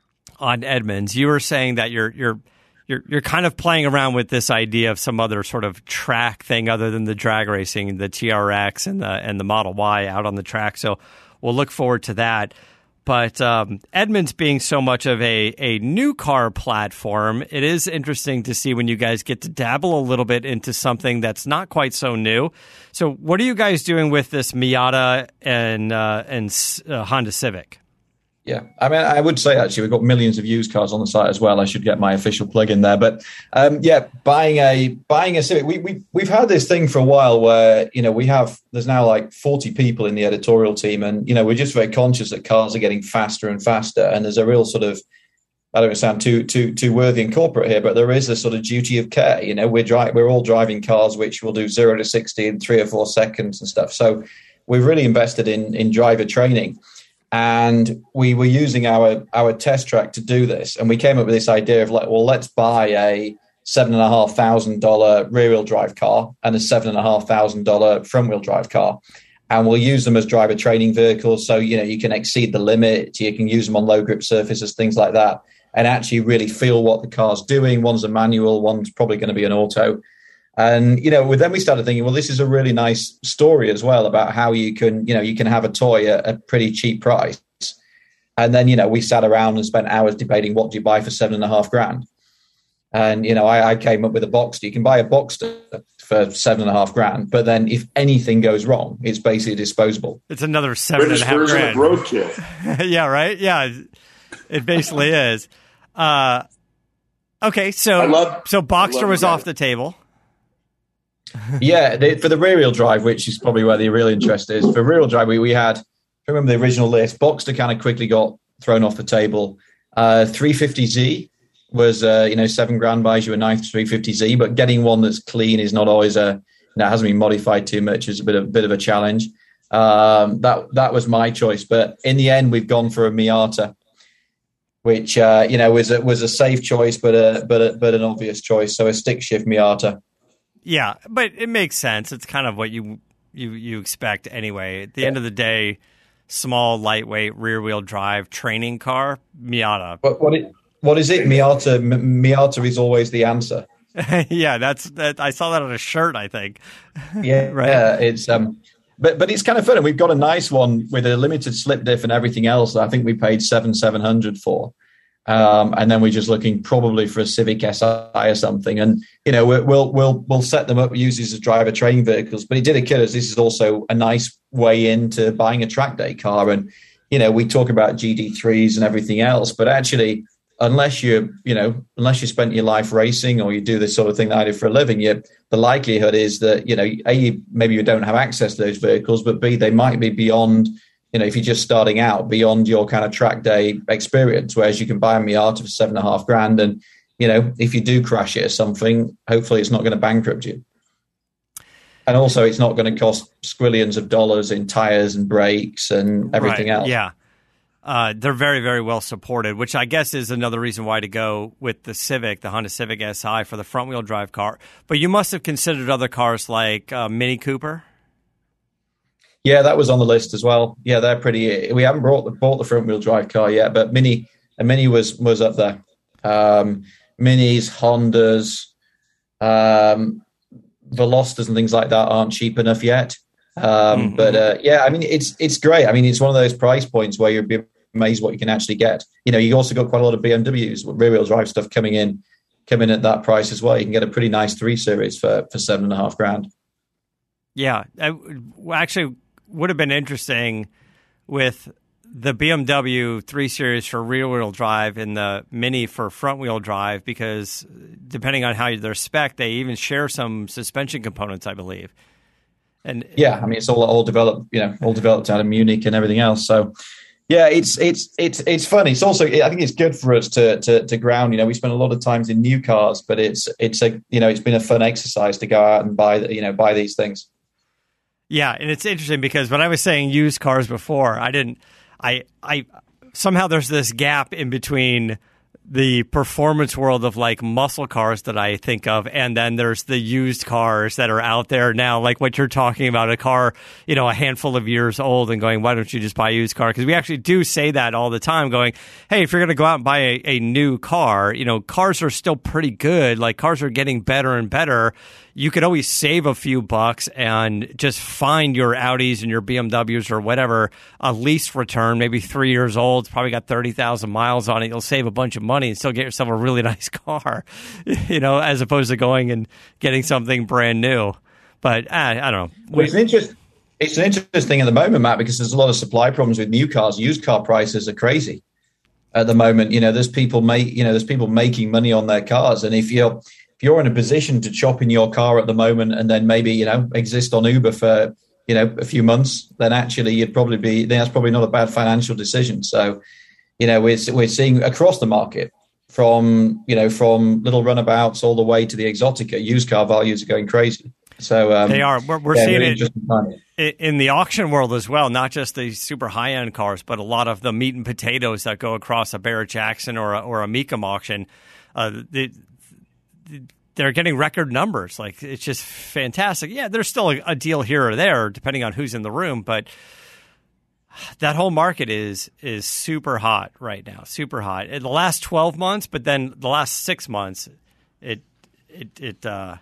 on Edmunds. You were saying that you're you're you're you're kind of playing around with this idea of some other sort of track thing other than the drag racing, the T R X and the and the Model Y out on the track. So we'll look forward to that. But um, Edmunds being so much of a, a new car platform, it is interesting to see when you guys get to dabble a little bit into something that's not quite so new. So what are you guys doing with this Miata and uh, and uh, Honda Civic? Yeah, I mean, I would say actually we've got millions of used cars on the site as well. I should get my official plug in there, but um, yeah, buying a buying a Civic. We we we've had this thing for a while where you know we have there's now like forty people in the editorial team, and you know we're just very conscious that cars are getting faster and faster, and there's a real sort of I don't sound too too too worthy and corporate here, but there is a sort of duty of care. You know, we're dri- we're all driving cars which will do zero to sixty in three or four seconds and stuff. So we've really invested in in driver training. And we were using our, our test track to do this. And we came up with this idea of like, well, let's buy a seven and a half thousand dollar rear wheel drive car and a seven and a half thousand dollar front wheel drive car. And we'll use them as driver training vehicles. So, you know, you can exceed the limit. You can use them on low grip surfaces, things like that, and actually really feel what the car's doing. One's a manual, one's probably going to be an auto. And, you know, then we started thinking, well, this is a really nice story as well about how you can, you know, you can have a toy at a pretty cheap price. And then, you know, we sat around and spent hours debating what do you buy for seven and a half grand. And, you know, I, I came up with a Boxster. You can buy a Boxster for seven and a half grand. But then if anything goes wrong, it's basically disposable. It's another seven British and a half grand. Roadkill. Yeah, right? Yeah, it basically is. Uh Okay, so I love, so Boxster love was the off the table. Yeah, they, for the rear wheel drive, which is probably where the real interest is. For rear wheel drive, we, we had, I remember the original list, Boxster kind of quickly got thrown off the table. Uh, three fifty Z was, uh, you know, seven grand buys you a nice three fifty Z, but getting one that's clean is not always a, you know, hasn't been modified too much, is a bit of, bit of a challenge. Um, that that was my choice, but in the end, we've gone for a Miata, which uh, you know was a, was a safe choice, but a but a, but an obvious choice. So a stick shift Miata. Yeah, but it makes sense. It's kind of what you you you expect anyway. At the yeah. end of the day, small, lightweight, rear wheel drive training car, Miata. What what, it, what is it? Miata. M- Miata is always the answer. Yeah, that's that. I saw that on a shirt, I think. Yeah, right. Yeah, it's um. But but it's kind of fun, and we've got a nice one with a limited slip diff and everything else that I think we paid seven seven hundred for, um, and then we're just looking probably for a Civic S I or something, and you know we'll we'll we'll, we'll set them up, use these as driver training vehicles. But it did occur us this is also a nice way into buying a track day car, and you know we talk about G D threes and everything else, but actually unless you you know unless you spent your life racing or you do this sort of thing that I do for a living, you the likelihood is that, you know, A, maybe you don't have access to those vehicles, but B, they might be beyond, you know, if you're just starting out, beyond your kind of track day experience, whereas you can buy a Miata for seven and a half grand. And, you know, if you do crash it or something, hopefully it's not going to bankrupt you. And also it's not going to cost squillions of dollars in tires and brakes and everything right. else. Yeah. Uh, they're very, very well supported, which I guess is another reason why to go with the Civic, the Honda Civic S I for the front-wheel drive car. But you must have considered other cars like uh, Mini Cooper. Yeah, that was on the list as well. Yeah, they're pretty. We haven't brought the, bought the front-wheel drive car yet, but Mini, a Mini was was up there. Um, Minis, Hondas, um, Velostas, and things like that aren't cheap enough yet. Um, mm-hmm. But uh, yeah, I mean, it's it's great. I mean, it's one of those price points where you'd be amazed what you can actually get. You know, you also got quite a lot of B M Ws, rear wheel drive stuff coming in, coming at that price as well. You can get a pretty nice three series for for seven and a half grand. Yeah, I, actually, would have been interesting with the B M W three series for rear wheel drive and the Mini for front wheel drive, because depending on how they're spec'd, they even share some suspension components, I believe. And yeah, I mean, it's all all developed, you know, all developed out of Munich and everything else. So. Yeah, it's it's it's it's funny. It's also, I think it's good for us to to to ground. You know, we spend a lot of times in new cars, but it's it's a you know it's been a fun exercise to go out and buy you know buy these things. Yeah, and it's interesting because when I was saying used cars before, I didn't. I I somehow there's this gap in between the performance world of like muscle cars that I think of, and then there's the used cars that are out there now, like what you're talking about, a car, you know, a handful of years old and going, why don't you just buy a used car? Because we actually do say that all the time, going, hey, if you're going to go out and buy a, a new car, you know, cars are still pretty good. Like cars are getting better and better. You could always save a few bucks and just find your Audis and your B M Ws or whatever a lease return, maybe three years old. It's probably got thirty thousand miles on it. You'll save a bunch of money and still get yourself a really nice car, you know, as opposed to going and getting something brand new. But I, I don't know. Well, it's, an interest, it's an interesting thing at the moment, Matt, because there's a lot of supply problems with new cars. Used car prices are crazy at the moment. You know, there's people make, you know, there's people making money on their cars. And if you're, if you're in a position to chop in your car at the moment and then maybe, you know, exist on Uber for, you know, a few months, then actually you'd probably be, that's probably not a bad financial decision. So, you know, we're, we're seeing across the market from, you know, from little runabouts all the way to the Exotica, used car values are going crazy. So um, they are. We're, we're yeah, seeing really it in the auction world as well, not just the super high-end cars, but a lot of the meat and potatoes that go across a Barrett Jackson or a, or a Mecum auction. Uh, the, they're getting record numbers. Like, it's just fantastic. Yeah, there's still a, a deal here or there, depending on who's in the room, but that whole market is is super hot right now, super hot. In the last twelve months, but then the last six months, it it it uh,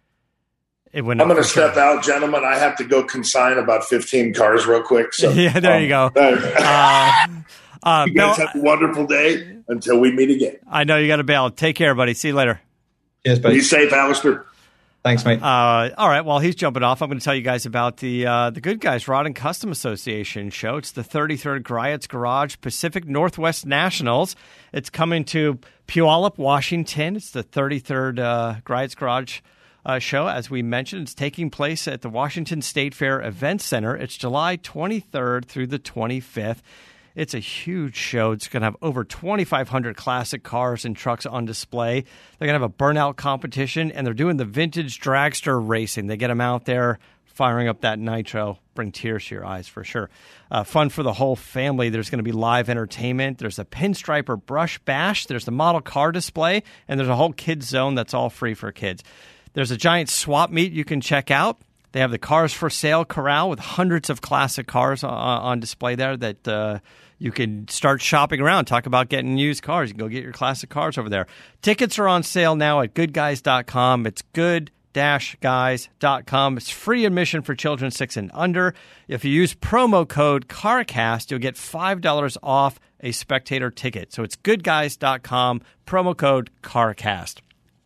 it went. I'm going to step sure. out, gentlemen. I have to go consign about fifteen cars real quick. So yeah, there um, you go. uh, uh, you guys Bill, have a wonderful day until we meet again. I know you got to bail. Take care, buddy. See you later. Yes, buddy. Be safe, Alistair. Thanks, mate. Uh, all right. While he's jumping off, I'm going to tell you guys about the uh, the Good Guys Rod and Custom Association show. It's the thirty-third Griots Garage Pacific Northwest Nationals. It's coming to Puyallup, Washington. It's the thirty-third uh, Griots Garage uh, show. As we mentioned, it's taking place at the Washington State Fair Event Center. It's July twenty-third through the twenty-fifth. It's a huge show. It's going to have over twenty-five hundred classic cars and trucks on display. They're going to have a burnout competition, and they're doing the vintage dragster racing. They get them out there firing up that nitro. Bring tears to your eyes for sure. Uh, fun for the whole family. There's going to be live entertainment. There's a pinstriper brush bash. There's the model car display, and there's a whole kids zone that's all free for kids. There's a giant swap meet you can check out. They have the Cars for Sale corral with hundreds of classic cars on, on display there that uh, you can start shopping around. Talk about getting used cars. You can go get your classic cars over there. Tickets are on sale now at good guys dot com. It's good guys dot com. It's free admission for children six and under. If you use promo code CARCAST, you'll get five dollars off a spectator ticket. So it's good guys dot com, promo code CARCAST.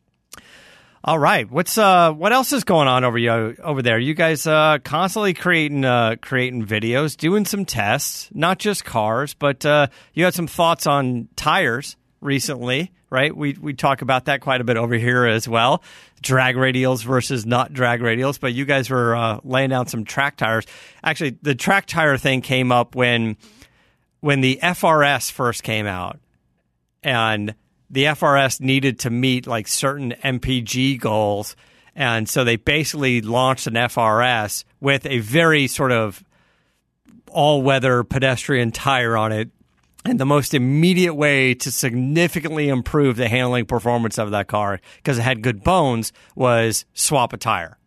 All right, what's uh, what else is going on over you over there? You guys uh, constantly creating uh, creating videos, doing some tests, not just cars, but uh, you had some thoughts on tires recently, right? We we talk about that quite a bit over here as well. Drag radials versus not drag radials, but you guys were uh, laying down some track tires. Actually, the track tire thing came up when when the F R S first came out, and the F R S needed to meet like certain M P G goals. And so they basically launched an F R S with a very sort of all-weather pedestrian tire on it. And the most immediate way to significantly improve the handling performance of that car, because it had good bones, was swap a tire.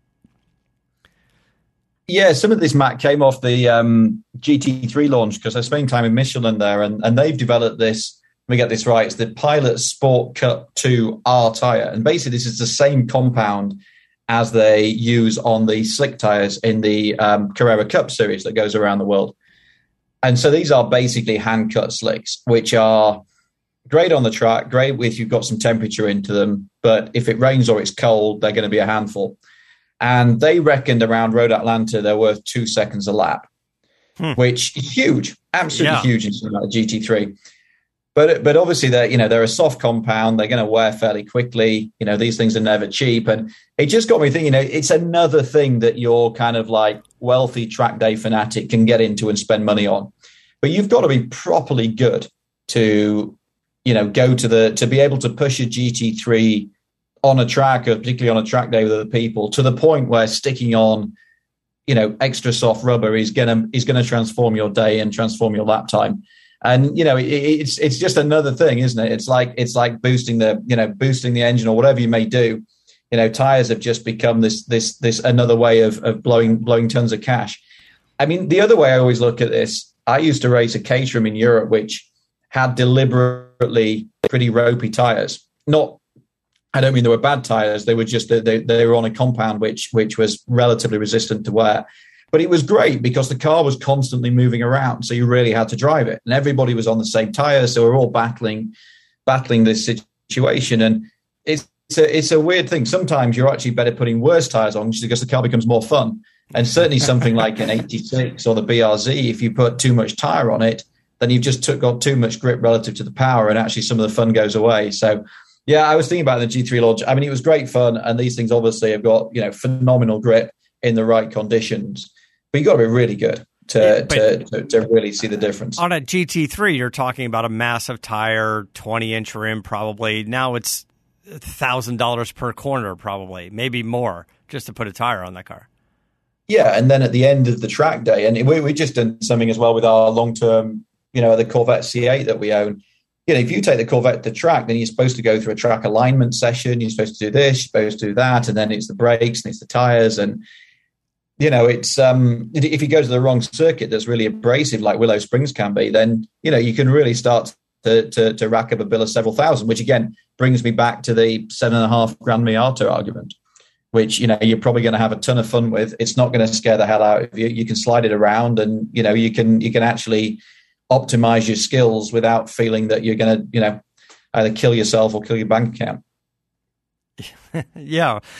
Yeah, some of this, Matt, came off the um, G T three launch, because I spent time in Michelin there, and, and they've developed this. Let me get this right. It's the Pilot Sport Cup two R tyre. And basically, this is the same compound as they use on the slick tyres in the um, Carrera Cup series that goes around the world. And so these are basically hand-cut slicks, which are great on the track, great if you've got some temperature into them. But if it rains or it's cold, they're going to be a handful. And they reckoned around Road Atlanta, they're worth two seconds a lap, hmm. which is huge, absolutely yeah. huge in something like the G T three. But but obviously they're you know they're a soft compound. They're going to wear fairly quickly. You know these things are never cheap, and it just got me thinking. You know, it's another thing that your kind of like wealthy track day fanatic can get into and spend money on. But you've got to be properly good to you know go to the to be able to push a G T three on a track, or particularly on a track day with other people, to the point where sticking on you know extra soft rubber is gonna is gonna transform your day and transform your lap time. And you know, it, it's it's just another thing, isn't it? It's like it's like boosting the you know boosting the engine or whatever you may do. You know, tires have just become this this this another way of of blowing blowing tons of cash. I mean, the other way I always look at this, I used to race a Caterham in Europe, which had deliberately pretty ropey tires. Not, I don't mean they were bad tires. They were just they they were on a compound which which was relatively resistant to wear. But it was great because the car was constantly moving around, so you really had to drive it. And everybody was on the same tyres, so we're all battling battling this situation. And it's it's a, it's a weird thing. Sometimes you're actually better putting worse tyres on just because the car becomes more fun. And certainly something like an eighty-six or the B R Z, if you put too much tyre on it, then you've just took, got too much grip relative to the power, and actually some of the fun goes away. So, yeah, I was thinking about the G three launch. I mean, it was great fun, and these things obviously have got you know phenomenal grip in the right conditions. But you've got to be really good to, yeah, to, to to really see the difference. On a G T three, you're talking about a massive tire, twenty-inch rim probably. Now it's one thousand dollars per corner probably, maybe more, just to put a tire on that car. Yeah, and then at the end of the track day, and we we just done something as well with our long-term, you know, the Corvette C eight that we own. You know, if you take the Corvette to track, then you're supposed to go through a track alignment session. You're supposed to do this, you're supposed to do that, and then it's the brakes and it's the tires and you know, it's um, if you go to the wrong circuit that's really abrasive, like Willow Springs can be, then you know you can really start to to, to rack up a bill of several thousand. Which again brings me back to the seven and a half grand Miata argument, which you know you're probably going to have a ton of fun with. It's not going to scare the hell out of you. You can slide it around, and you know you can you can actually optimize your skills without feeling that you're going to you know either kill yourself or kill your bank account. Yeah.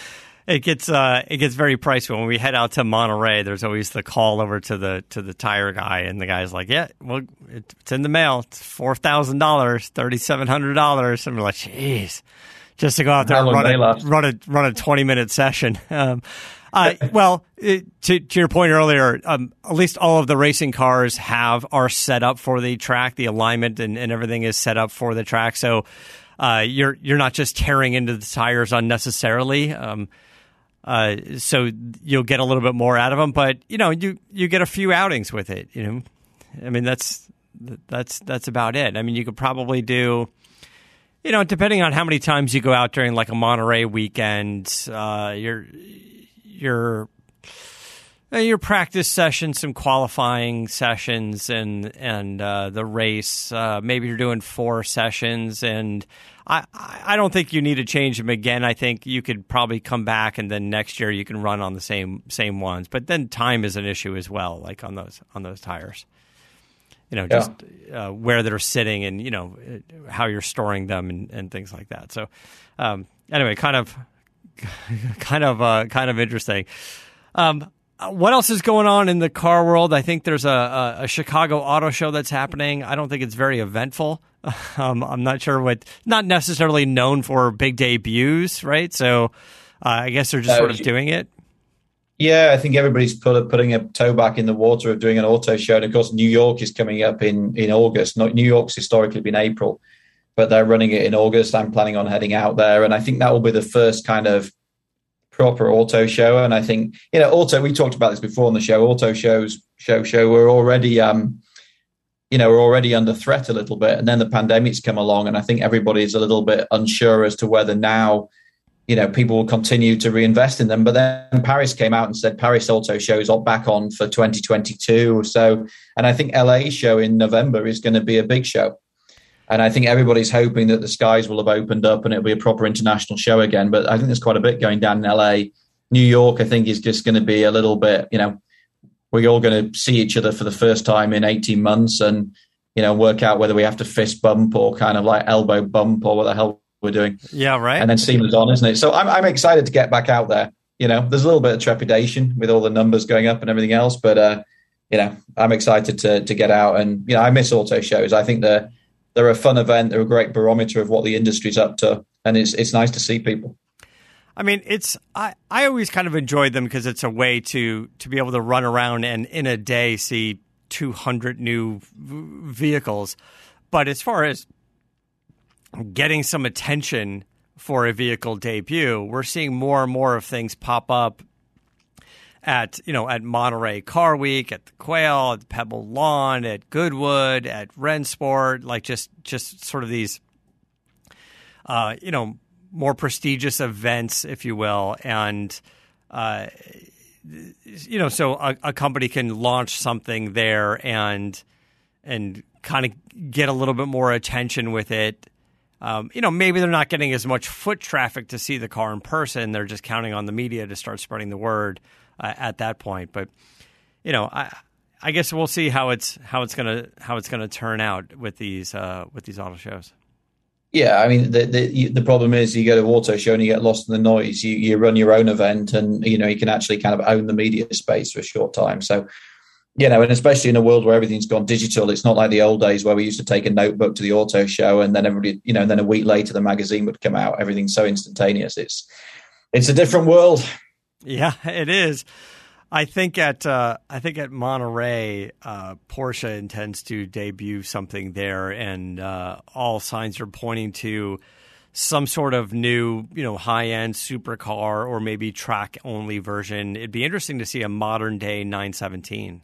it gets uh, it gets very pricey. When we head out to Monterey, there's always the call over to the to the tire guy, and the guy's like, "Yeah, well, it's in the mail. It's four thousand dollars, thirty seven hundred dollars." And we're like, "Jeez, just to go out there and run a, run a run a twenty minute session." Um, uh, well, it, to to your point earlier, um, at least all of the racing cars have are set up for the track. The alignment and, and everything is set up for the track, so uh, you're you're not just tearing into the tires unnecessarily. Um, Uh, so you'll get a little bit more out of them, but you know, you, you get a few outings with it. You know, I mean, that's that's that's about it. I mean, you could probably do, you know, depending on how many times you go out during like a Monterey weekend, uh, your your your practice sessions, some qualifying sessions, and and uh, the race. Uh, maybe you're doing four sessions, and I, I don't think you need to change them again. I think you could probably come back, and then next year you can run on the same same ones. But then time is an issue as well, like on those on those tires. You know, just yeah. uh, where they're sitting, and you know how you're storing them, and, and things like that. So, um, anyway, kind of, kind of, uh, kind of interesting. Um, What else is going on in the car world? I think there's a, a, a Chicago Auto Show that's happening. I don't think it's very eventful. Um, I'm not sure what, not necessarily known for big debuts, right? So uh, I guess they're just uh, sort of doing it. Yeah, I think everybody's put, putting a toe back in the water of doing an auto show. And of course, New York is coming up in, in August. Not, New York's historically been April, but they're running it in August. I'm planning on heading out there. And I think that will be the first kind of proper auto show. And I think, you know, auto, we talked about this before on the show, auto shows, show, show, we're already, um, you know, we're already under threat a little bit. And then the pandemic's come along, and I think everybody's a little bit unsure as to whether now, you know, people will continue to reinvest in them. But then Paris came out and said Paris Auto Shows are back on for twenty twenty-two or so. And I think L A show in November is going to be a big show. And I think everybody's hoping that the skies will have opened up and it'll be a proper international show again. But I think there's quite a bit going down in L A. New York, I think, is just going to be a little bit, you know, we're all going to see each other for the first time in eighteen months and, you know, work out whether we have to fist bump or kind of like elbow bump or what the hell we're doing. Yeah, right. And then Seaman's on, isn't it? So I'm, I'm excited to get back out there. You know, there's a little bit of trepidation with all the numbers going up and everything else. But, uh, you know, I'm excited to to get out. And, you know, I miss auto shows. I think they're, They're a fun event. They're a great barometer of what the industry's up to, and it's it's nice to see people. I mean, it's I, I always kind of enjoyed them because it's a way to to be able to run around and in a day see two hundred new v- vehicles. But as far as getting some attention for a vehicle debut, we're seeing more and more of things pop up at, you know, at Monterey Car Week, at the Quail, at the Pebble Lawn, at Goodwood, at Rennsport, like just, just sort of these, uh, you know, more prestigious events, if you will. And, uh, you know, so a, a company can launch something there and, and kind of get a little bit more attention with it. Um, you know, maybe they're not getting as much foot traffic to see the car in person. They're just counting on the media to start spreading the word uh, at that point. But, you know, I I guess we'll see how it's how it's gonna how it's gonna turn out with these uh, with these auto shows. Yeah, I mean, the, the the problem is you go to an auto show and you get lost in the noise. You you run your own event, and you know you can actually kind of own the media space for a short time. So, you know, and especially in a world where everything's gone digital, it's not like the old days where we used to take a notebook to the auto show and then everybody, you know, and then a week later the magazine would come out. Everything's so instantaneous. It's it's a different world. Yeah, it is. I think at uh, I think at Monterey, uh, Porsche intends to debut something there, and uh, all signs are pointing to some sort of new, you know, high-end supercar or maybe track-only version. It'd be interesting to see a modern-day nine seventeen.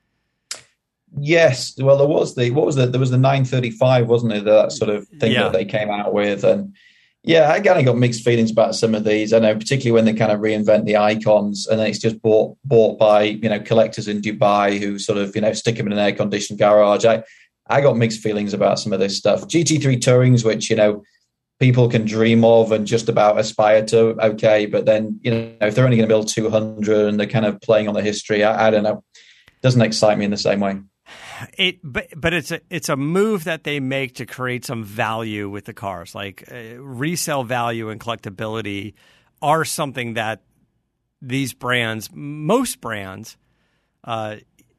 Yes, well, there was the what was the there was the nine thirty-five, wasn't it? That sort of thing yeah. that they came out with, and yeah, I kind of got mixed feelings about some of these. I know, particularly when they kind of reinvent the icons, and then it's just bought bought by you know collectors in Dubai who sort of you know stick them in an air conditioned garage. I I got mixed feelings about some of this stuff. G T three Tourings, which you know people can dream of and just about aspire to, okay, but then you know if they're only going to build two hundred and they're kind of playing on the history, I, I don't know, it doesn't excite me in the same way. It, but but it's a it's a move that they make to create some value with the cars, like uh, resale value and collectability are something that these brands, most brands, uh,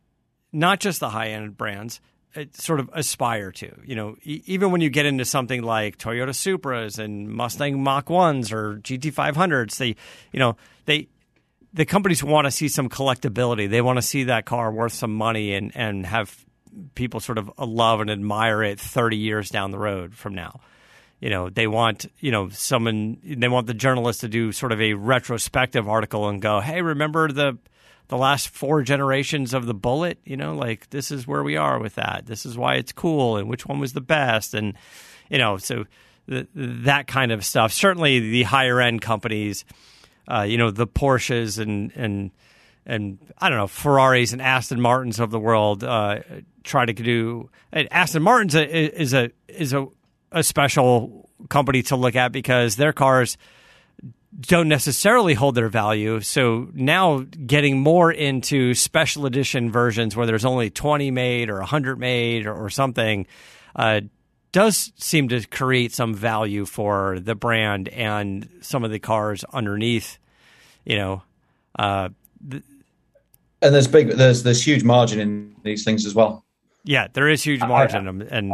not just the high-end brands, sort of aspire to. You know, e- even when you get into something like Toyota Supras and Mustang Mach ones or G T five hundreds, they, you know, they the companies want to see some collectability. They want to see that car worth some money and, and have people sort of love and admire it thirty years down the road from now. You know, they want, you know, someone, they want the journalist to do sort of a retrospective article and go, hey, remember the the last four generations of the Bullet? You know, like, this is where we are with that. This is why it's cool and which one was the best. And, you know, so the, that kind of stuff. Certainly the higher end companies, uh, you know, the Porsches and, and, and I don't know, Ferraris and Aston Martins of the world uh, try to do. Aston Martin's a, is a, is a, a special company to look at because their cars don't necessarily hold their value. So now getting more into special edition versions where there's only twenty made or one hundred made or, or something uh, does seem to create some value for the brand and some of the cars underneath, you know. Uh, th- and there's big, there's there's huge margin in these things as well. Yeah, there is huge margin. I, and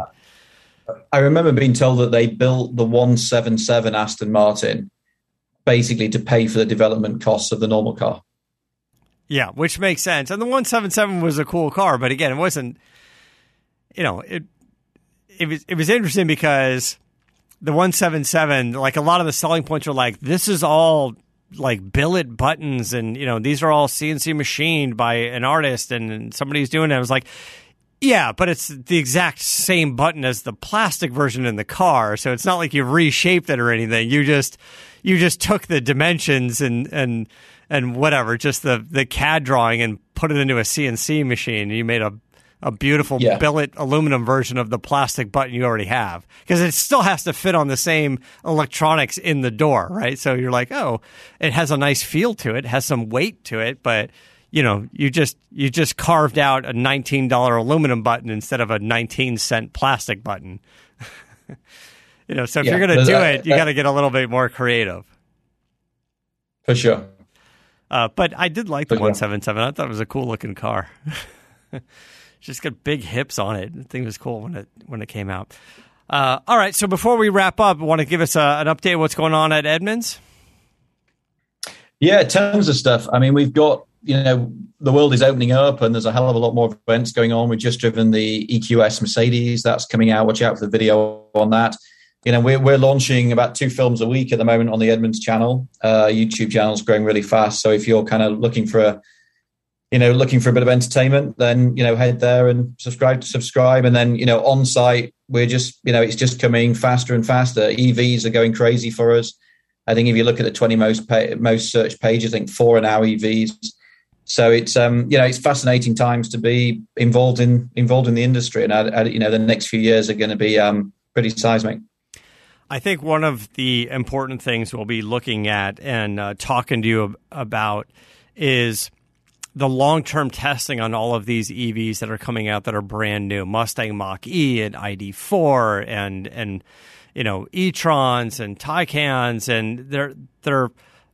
I remember being told that they built the one seventy-seven Aston Martin basically to pay for the development costs of the normal car. Yeah, which makes sense. And the one seventy-seven was a cool car, but again, it wasn't, you know, it it was it was interesting because the one seventy-seven, like a lot of the selling points are like, this is all like billet buttons and, you know, these are all C N C machined by an artist and, and somebody's doing it. I was like, yeah, but it's the exact same button as the plastic version in the car. So it's not like you reshaped it or anything. You just you just took the dimensions and and and whatever, just the, the C A D drawing and put it into a C N C machine. You made a, a beautiful yeah. billet aluminum version of the plastic button you already have. Because it still has to fit on the same electronics in the door, right? So you're like, oh, it has a nice feel to it, it has some weight to it, but you know, you just you just carved out a nineteen dollars aluminum button instead of a nineteen cent plastic button. You know, so if yeah, you're going to do uh, it, you uh, got to get a little bit more creative. For sure. Uh, but I did like the for one seventy-seven. Sure. I thought it was a cool looking car. Just got big hips on it. The thing was cool when it when it came out. Uh, all right, so before we wrap up, want to give us a, an update of what's going on at Edmunds? Yeah, tons of stuff. I mean, we've got, you know, the world is opening up and there's a hell of a lot more events going on. We've just driven the E Q S Mercedes. That's coming out. Watch out for the video on that. You know, we're, we're launching about two films a week at the moment on the Edmunds channel. Uh, YouTube channel's growing really fast. So if you're kind of looking for a, you know, looking for a bit of entertainment, then, you know, head there and subscribe to subscribe. And then, you know, on site, we're just, you know, it's just coming faster and faster. E Vs are going crazy for us. I think if you look at the twenty most pay, most search pages, I think four are now E Vs. So it's um you know it's fascinating times to be involved in involved in the industry, and I, I, you know the next few years are going to be um pretty seismic. I think one of the important things we'll be looking at and uh, talking to you about is the long-term testing on all of these E Vs that are coming out that are brand new, Mustang Mach-E and I D four and and you know e-trons and Taycans, and they're they're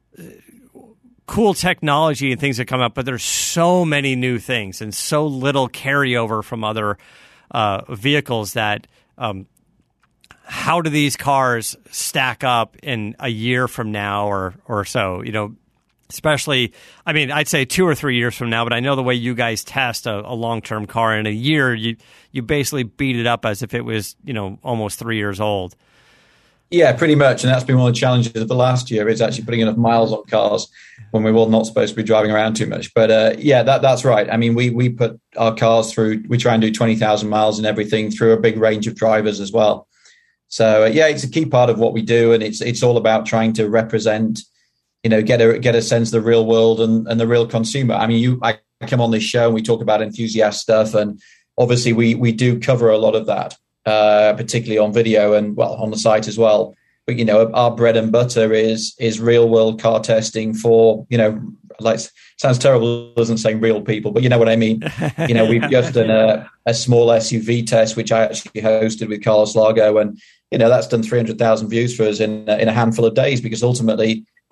cool technology and things that come up, but there's so many new things and so little carryover from other uh, vehicles that um, how do these cars stack up in a year from now or or so? You know, especially, I mean, I'd say two or three years from now, but I know the way you guys test a, a long-term car in a year, you you basically beat it up as if it was, you know, almost three years old. Yeah, pretty much. And that's been one of the challenges of the last year is actually putting enough miles on cars when we were not supposed to be driving around too much. But uh, yeah, that, that's right. I mean, we we put our cars through, we try and do twenty thousand miles and everything through a big range of drivers as well. So uh, yeah, it's a key part of what we do. And it's it's all about trying to represent, you know, get a get a sense of the real world and, and the real consumer. I mean, you I come on this show and we talk about enthusiast stuff. And obviously we we do cover a lot of that. Uh, particularly on video and well on the site as well. But you know, our bread and butter is is real world car testing for, you know, like sounds terrible, doesn't say real people, but you know what I mean. You know, we've just done a, a small S U V test, which I actually hosted with Carlos Lago, and you know that's done three hundred thousand views for us in in a handful of days because ultimately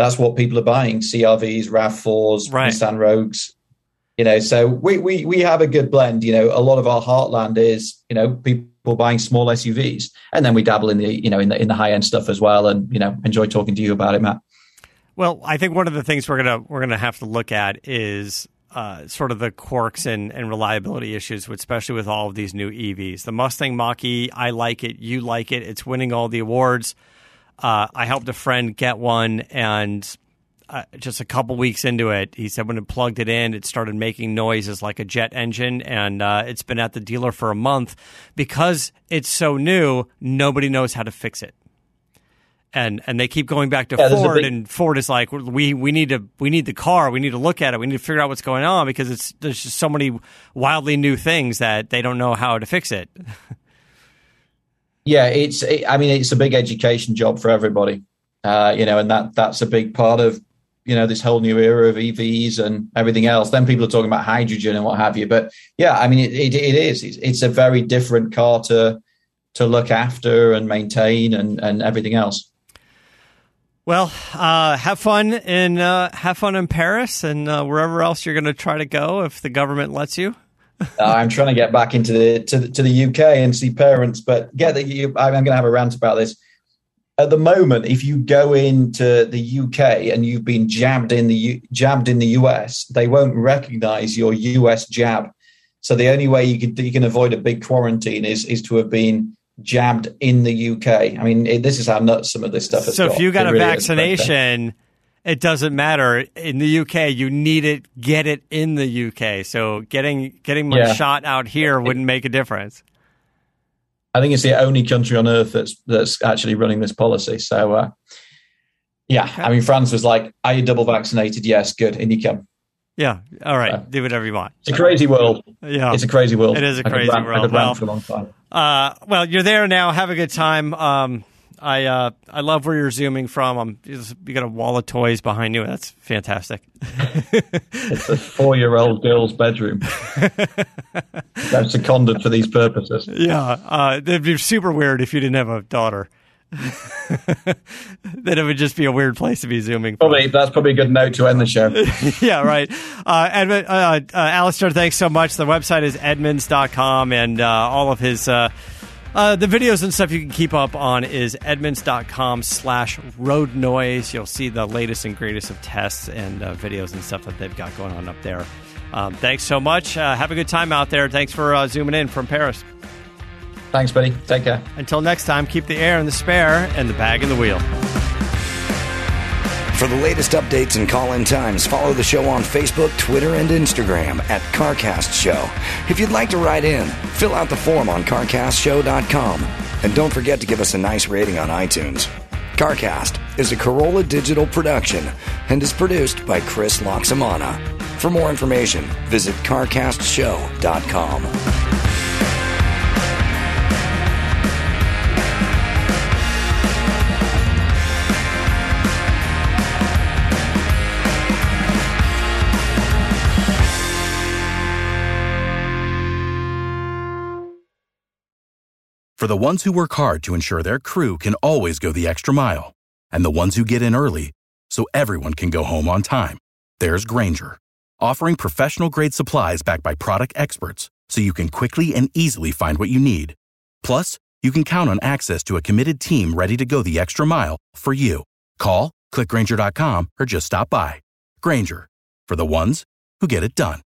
that's what people are buying: C R Vs, RAV fours, right. Nissan Rogues. You know, so we, we we have a good blend. You know, a lot of our heartland is, you know, people buying small S U Vs, and then we dabble in the, you know, in the in the high end stuff as well. And, you know, enjoy talking to you about it, Matt. Well, I think one of the things we're gonna we're gonna have to look at is uh, sort of the quirks and, and reliability issues, especially with all of these new E Vs. The Mustang Mach-E, I like it, you like it, it's winning all the awards. Uh, I helped a friend get one, and Uh, just a couple weeks into it, he said when it plugged it in, it started making noises like a jet engine, and uh, it's been at the dealer for a month. Because it's so new, nobody knows how to fix it. And and they keep going back to yeah, Ford, big... and Ford is like, we we need to we need the car, we need to look at it, we need to figure out what's going on, because it's there's just so many wildly new things that they don't know how to fix it. Yeah, it's it, I mean, it's a big education job for everybody, uh, you know, and that that's a big part of, you know, this whole new era of E Vs and everything else. Then people are talking about hydrogen and what have you. But yeah, I mean, it, it, it is. It's, it's a very different car to to look after and maintain and, and everything else. Well, uh, have fun in uh, have fun in Paris and uh, wherever else you're going to try to go if the government lets you. uh, I'm trying to get back into the to, the, to the U K and see parents, but get the, you, I'm going to have a rant about this. At the moment, if you go into the U K and you've been jabbed in the U- jabbed in the U S, they won't recognize your U S jab. So the only way you can you can avoid a big quarantine is is to have been jabbed in the U K. I mean, it, this is how nuts some of this stuff is. So got. if you got it a really vaccination, it doesn't matter in the U K. You need it, get it in the U K. So getting getting my yeah. shot out here wouldn't make a difference. I think it's the only country on earth that's that's actually running this policy. So, uh, yeah, okay. I mean, France was like, "Are you double vaccinated?" Yes, good, in you come. Yeah, all right, so, do whatever you want. It's a crazy world. Yeah, it's a crazy world. It is a crazy I could rant, world. I could well, rant for a long time. Uh, well, you're there now. Have a good time. Um, I uh, I love where you're zooming from. I'm you got a wall of toys behind you. That's fantastic. It's a four-year-old girl's bedroom. That's seconded for these purposes. Yeah, uh, it'd be super weird if you didn't have a daughter. Then it would just be a weird place to be zooming from. Probably that's probably a good note to end the show. Yeah, right. Uh, Edmund, uh, uh, Alistair, thanks so much. The website is edmunds dot com, and uh, all of his. Uh, Uh, the videos and stuff you can keep up on is edmunds.com slash road noise. You'll see the latest and greatest of tests and uh, videos and stuff that they've got going on up there. Um, thanks so much. Uh, have a good time out there. Thanks for uh, zooming in from Paris. Thanks, buddy. Take care. Until next time, keep the air in the spare and the bag in the wheel. For the latest updates and call-in times, follow the show on Facebook, Twitter, and Instagram at CarCast Show. If you'd like to write in, fill out the form on car cast show dot com. And don't forget to give us a nice rating on iTunes. CarCast is a Corolla Digital production and is produced by Chris Loxamana. For more information, visit car cast show dot com. For the ones who work hard to ensure their crew can always go the extra mile, and the ones who get in early so everyone can go home on time, there's Grainger, offering professional-grade supplies backed by product experts so you can quickly and easily find what you need. Plus, you can count on access to a committed team ready to go the extra mile for you. Call, click Grainger dot com, or just stop by. Grainger, for the ones who get it done.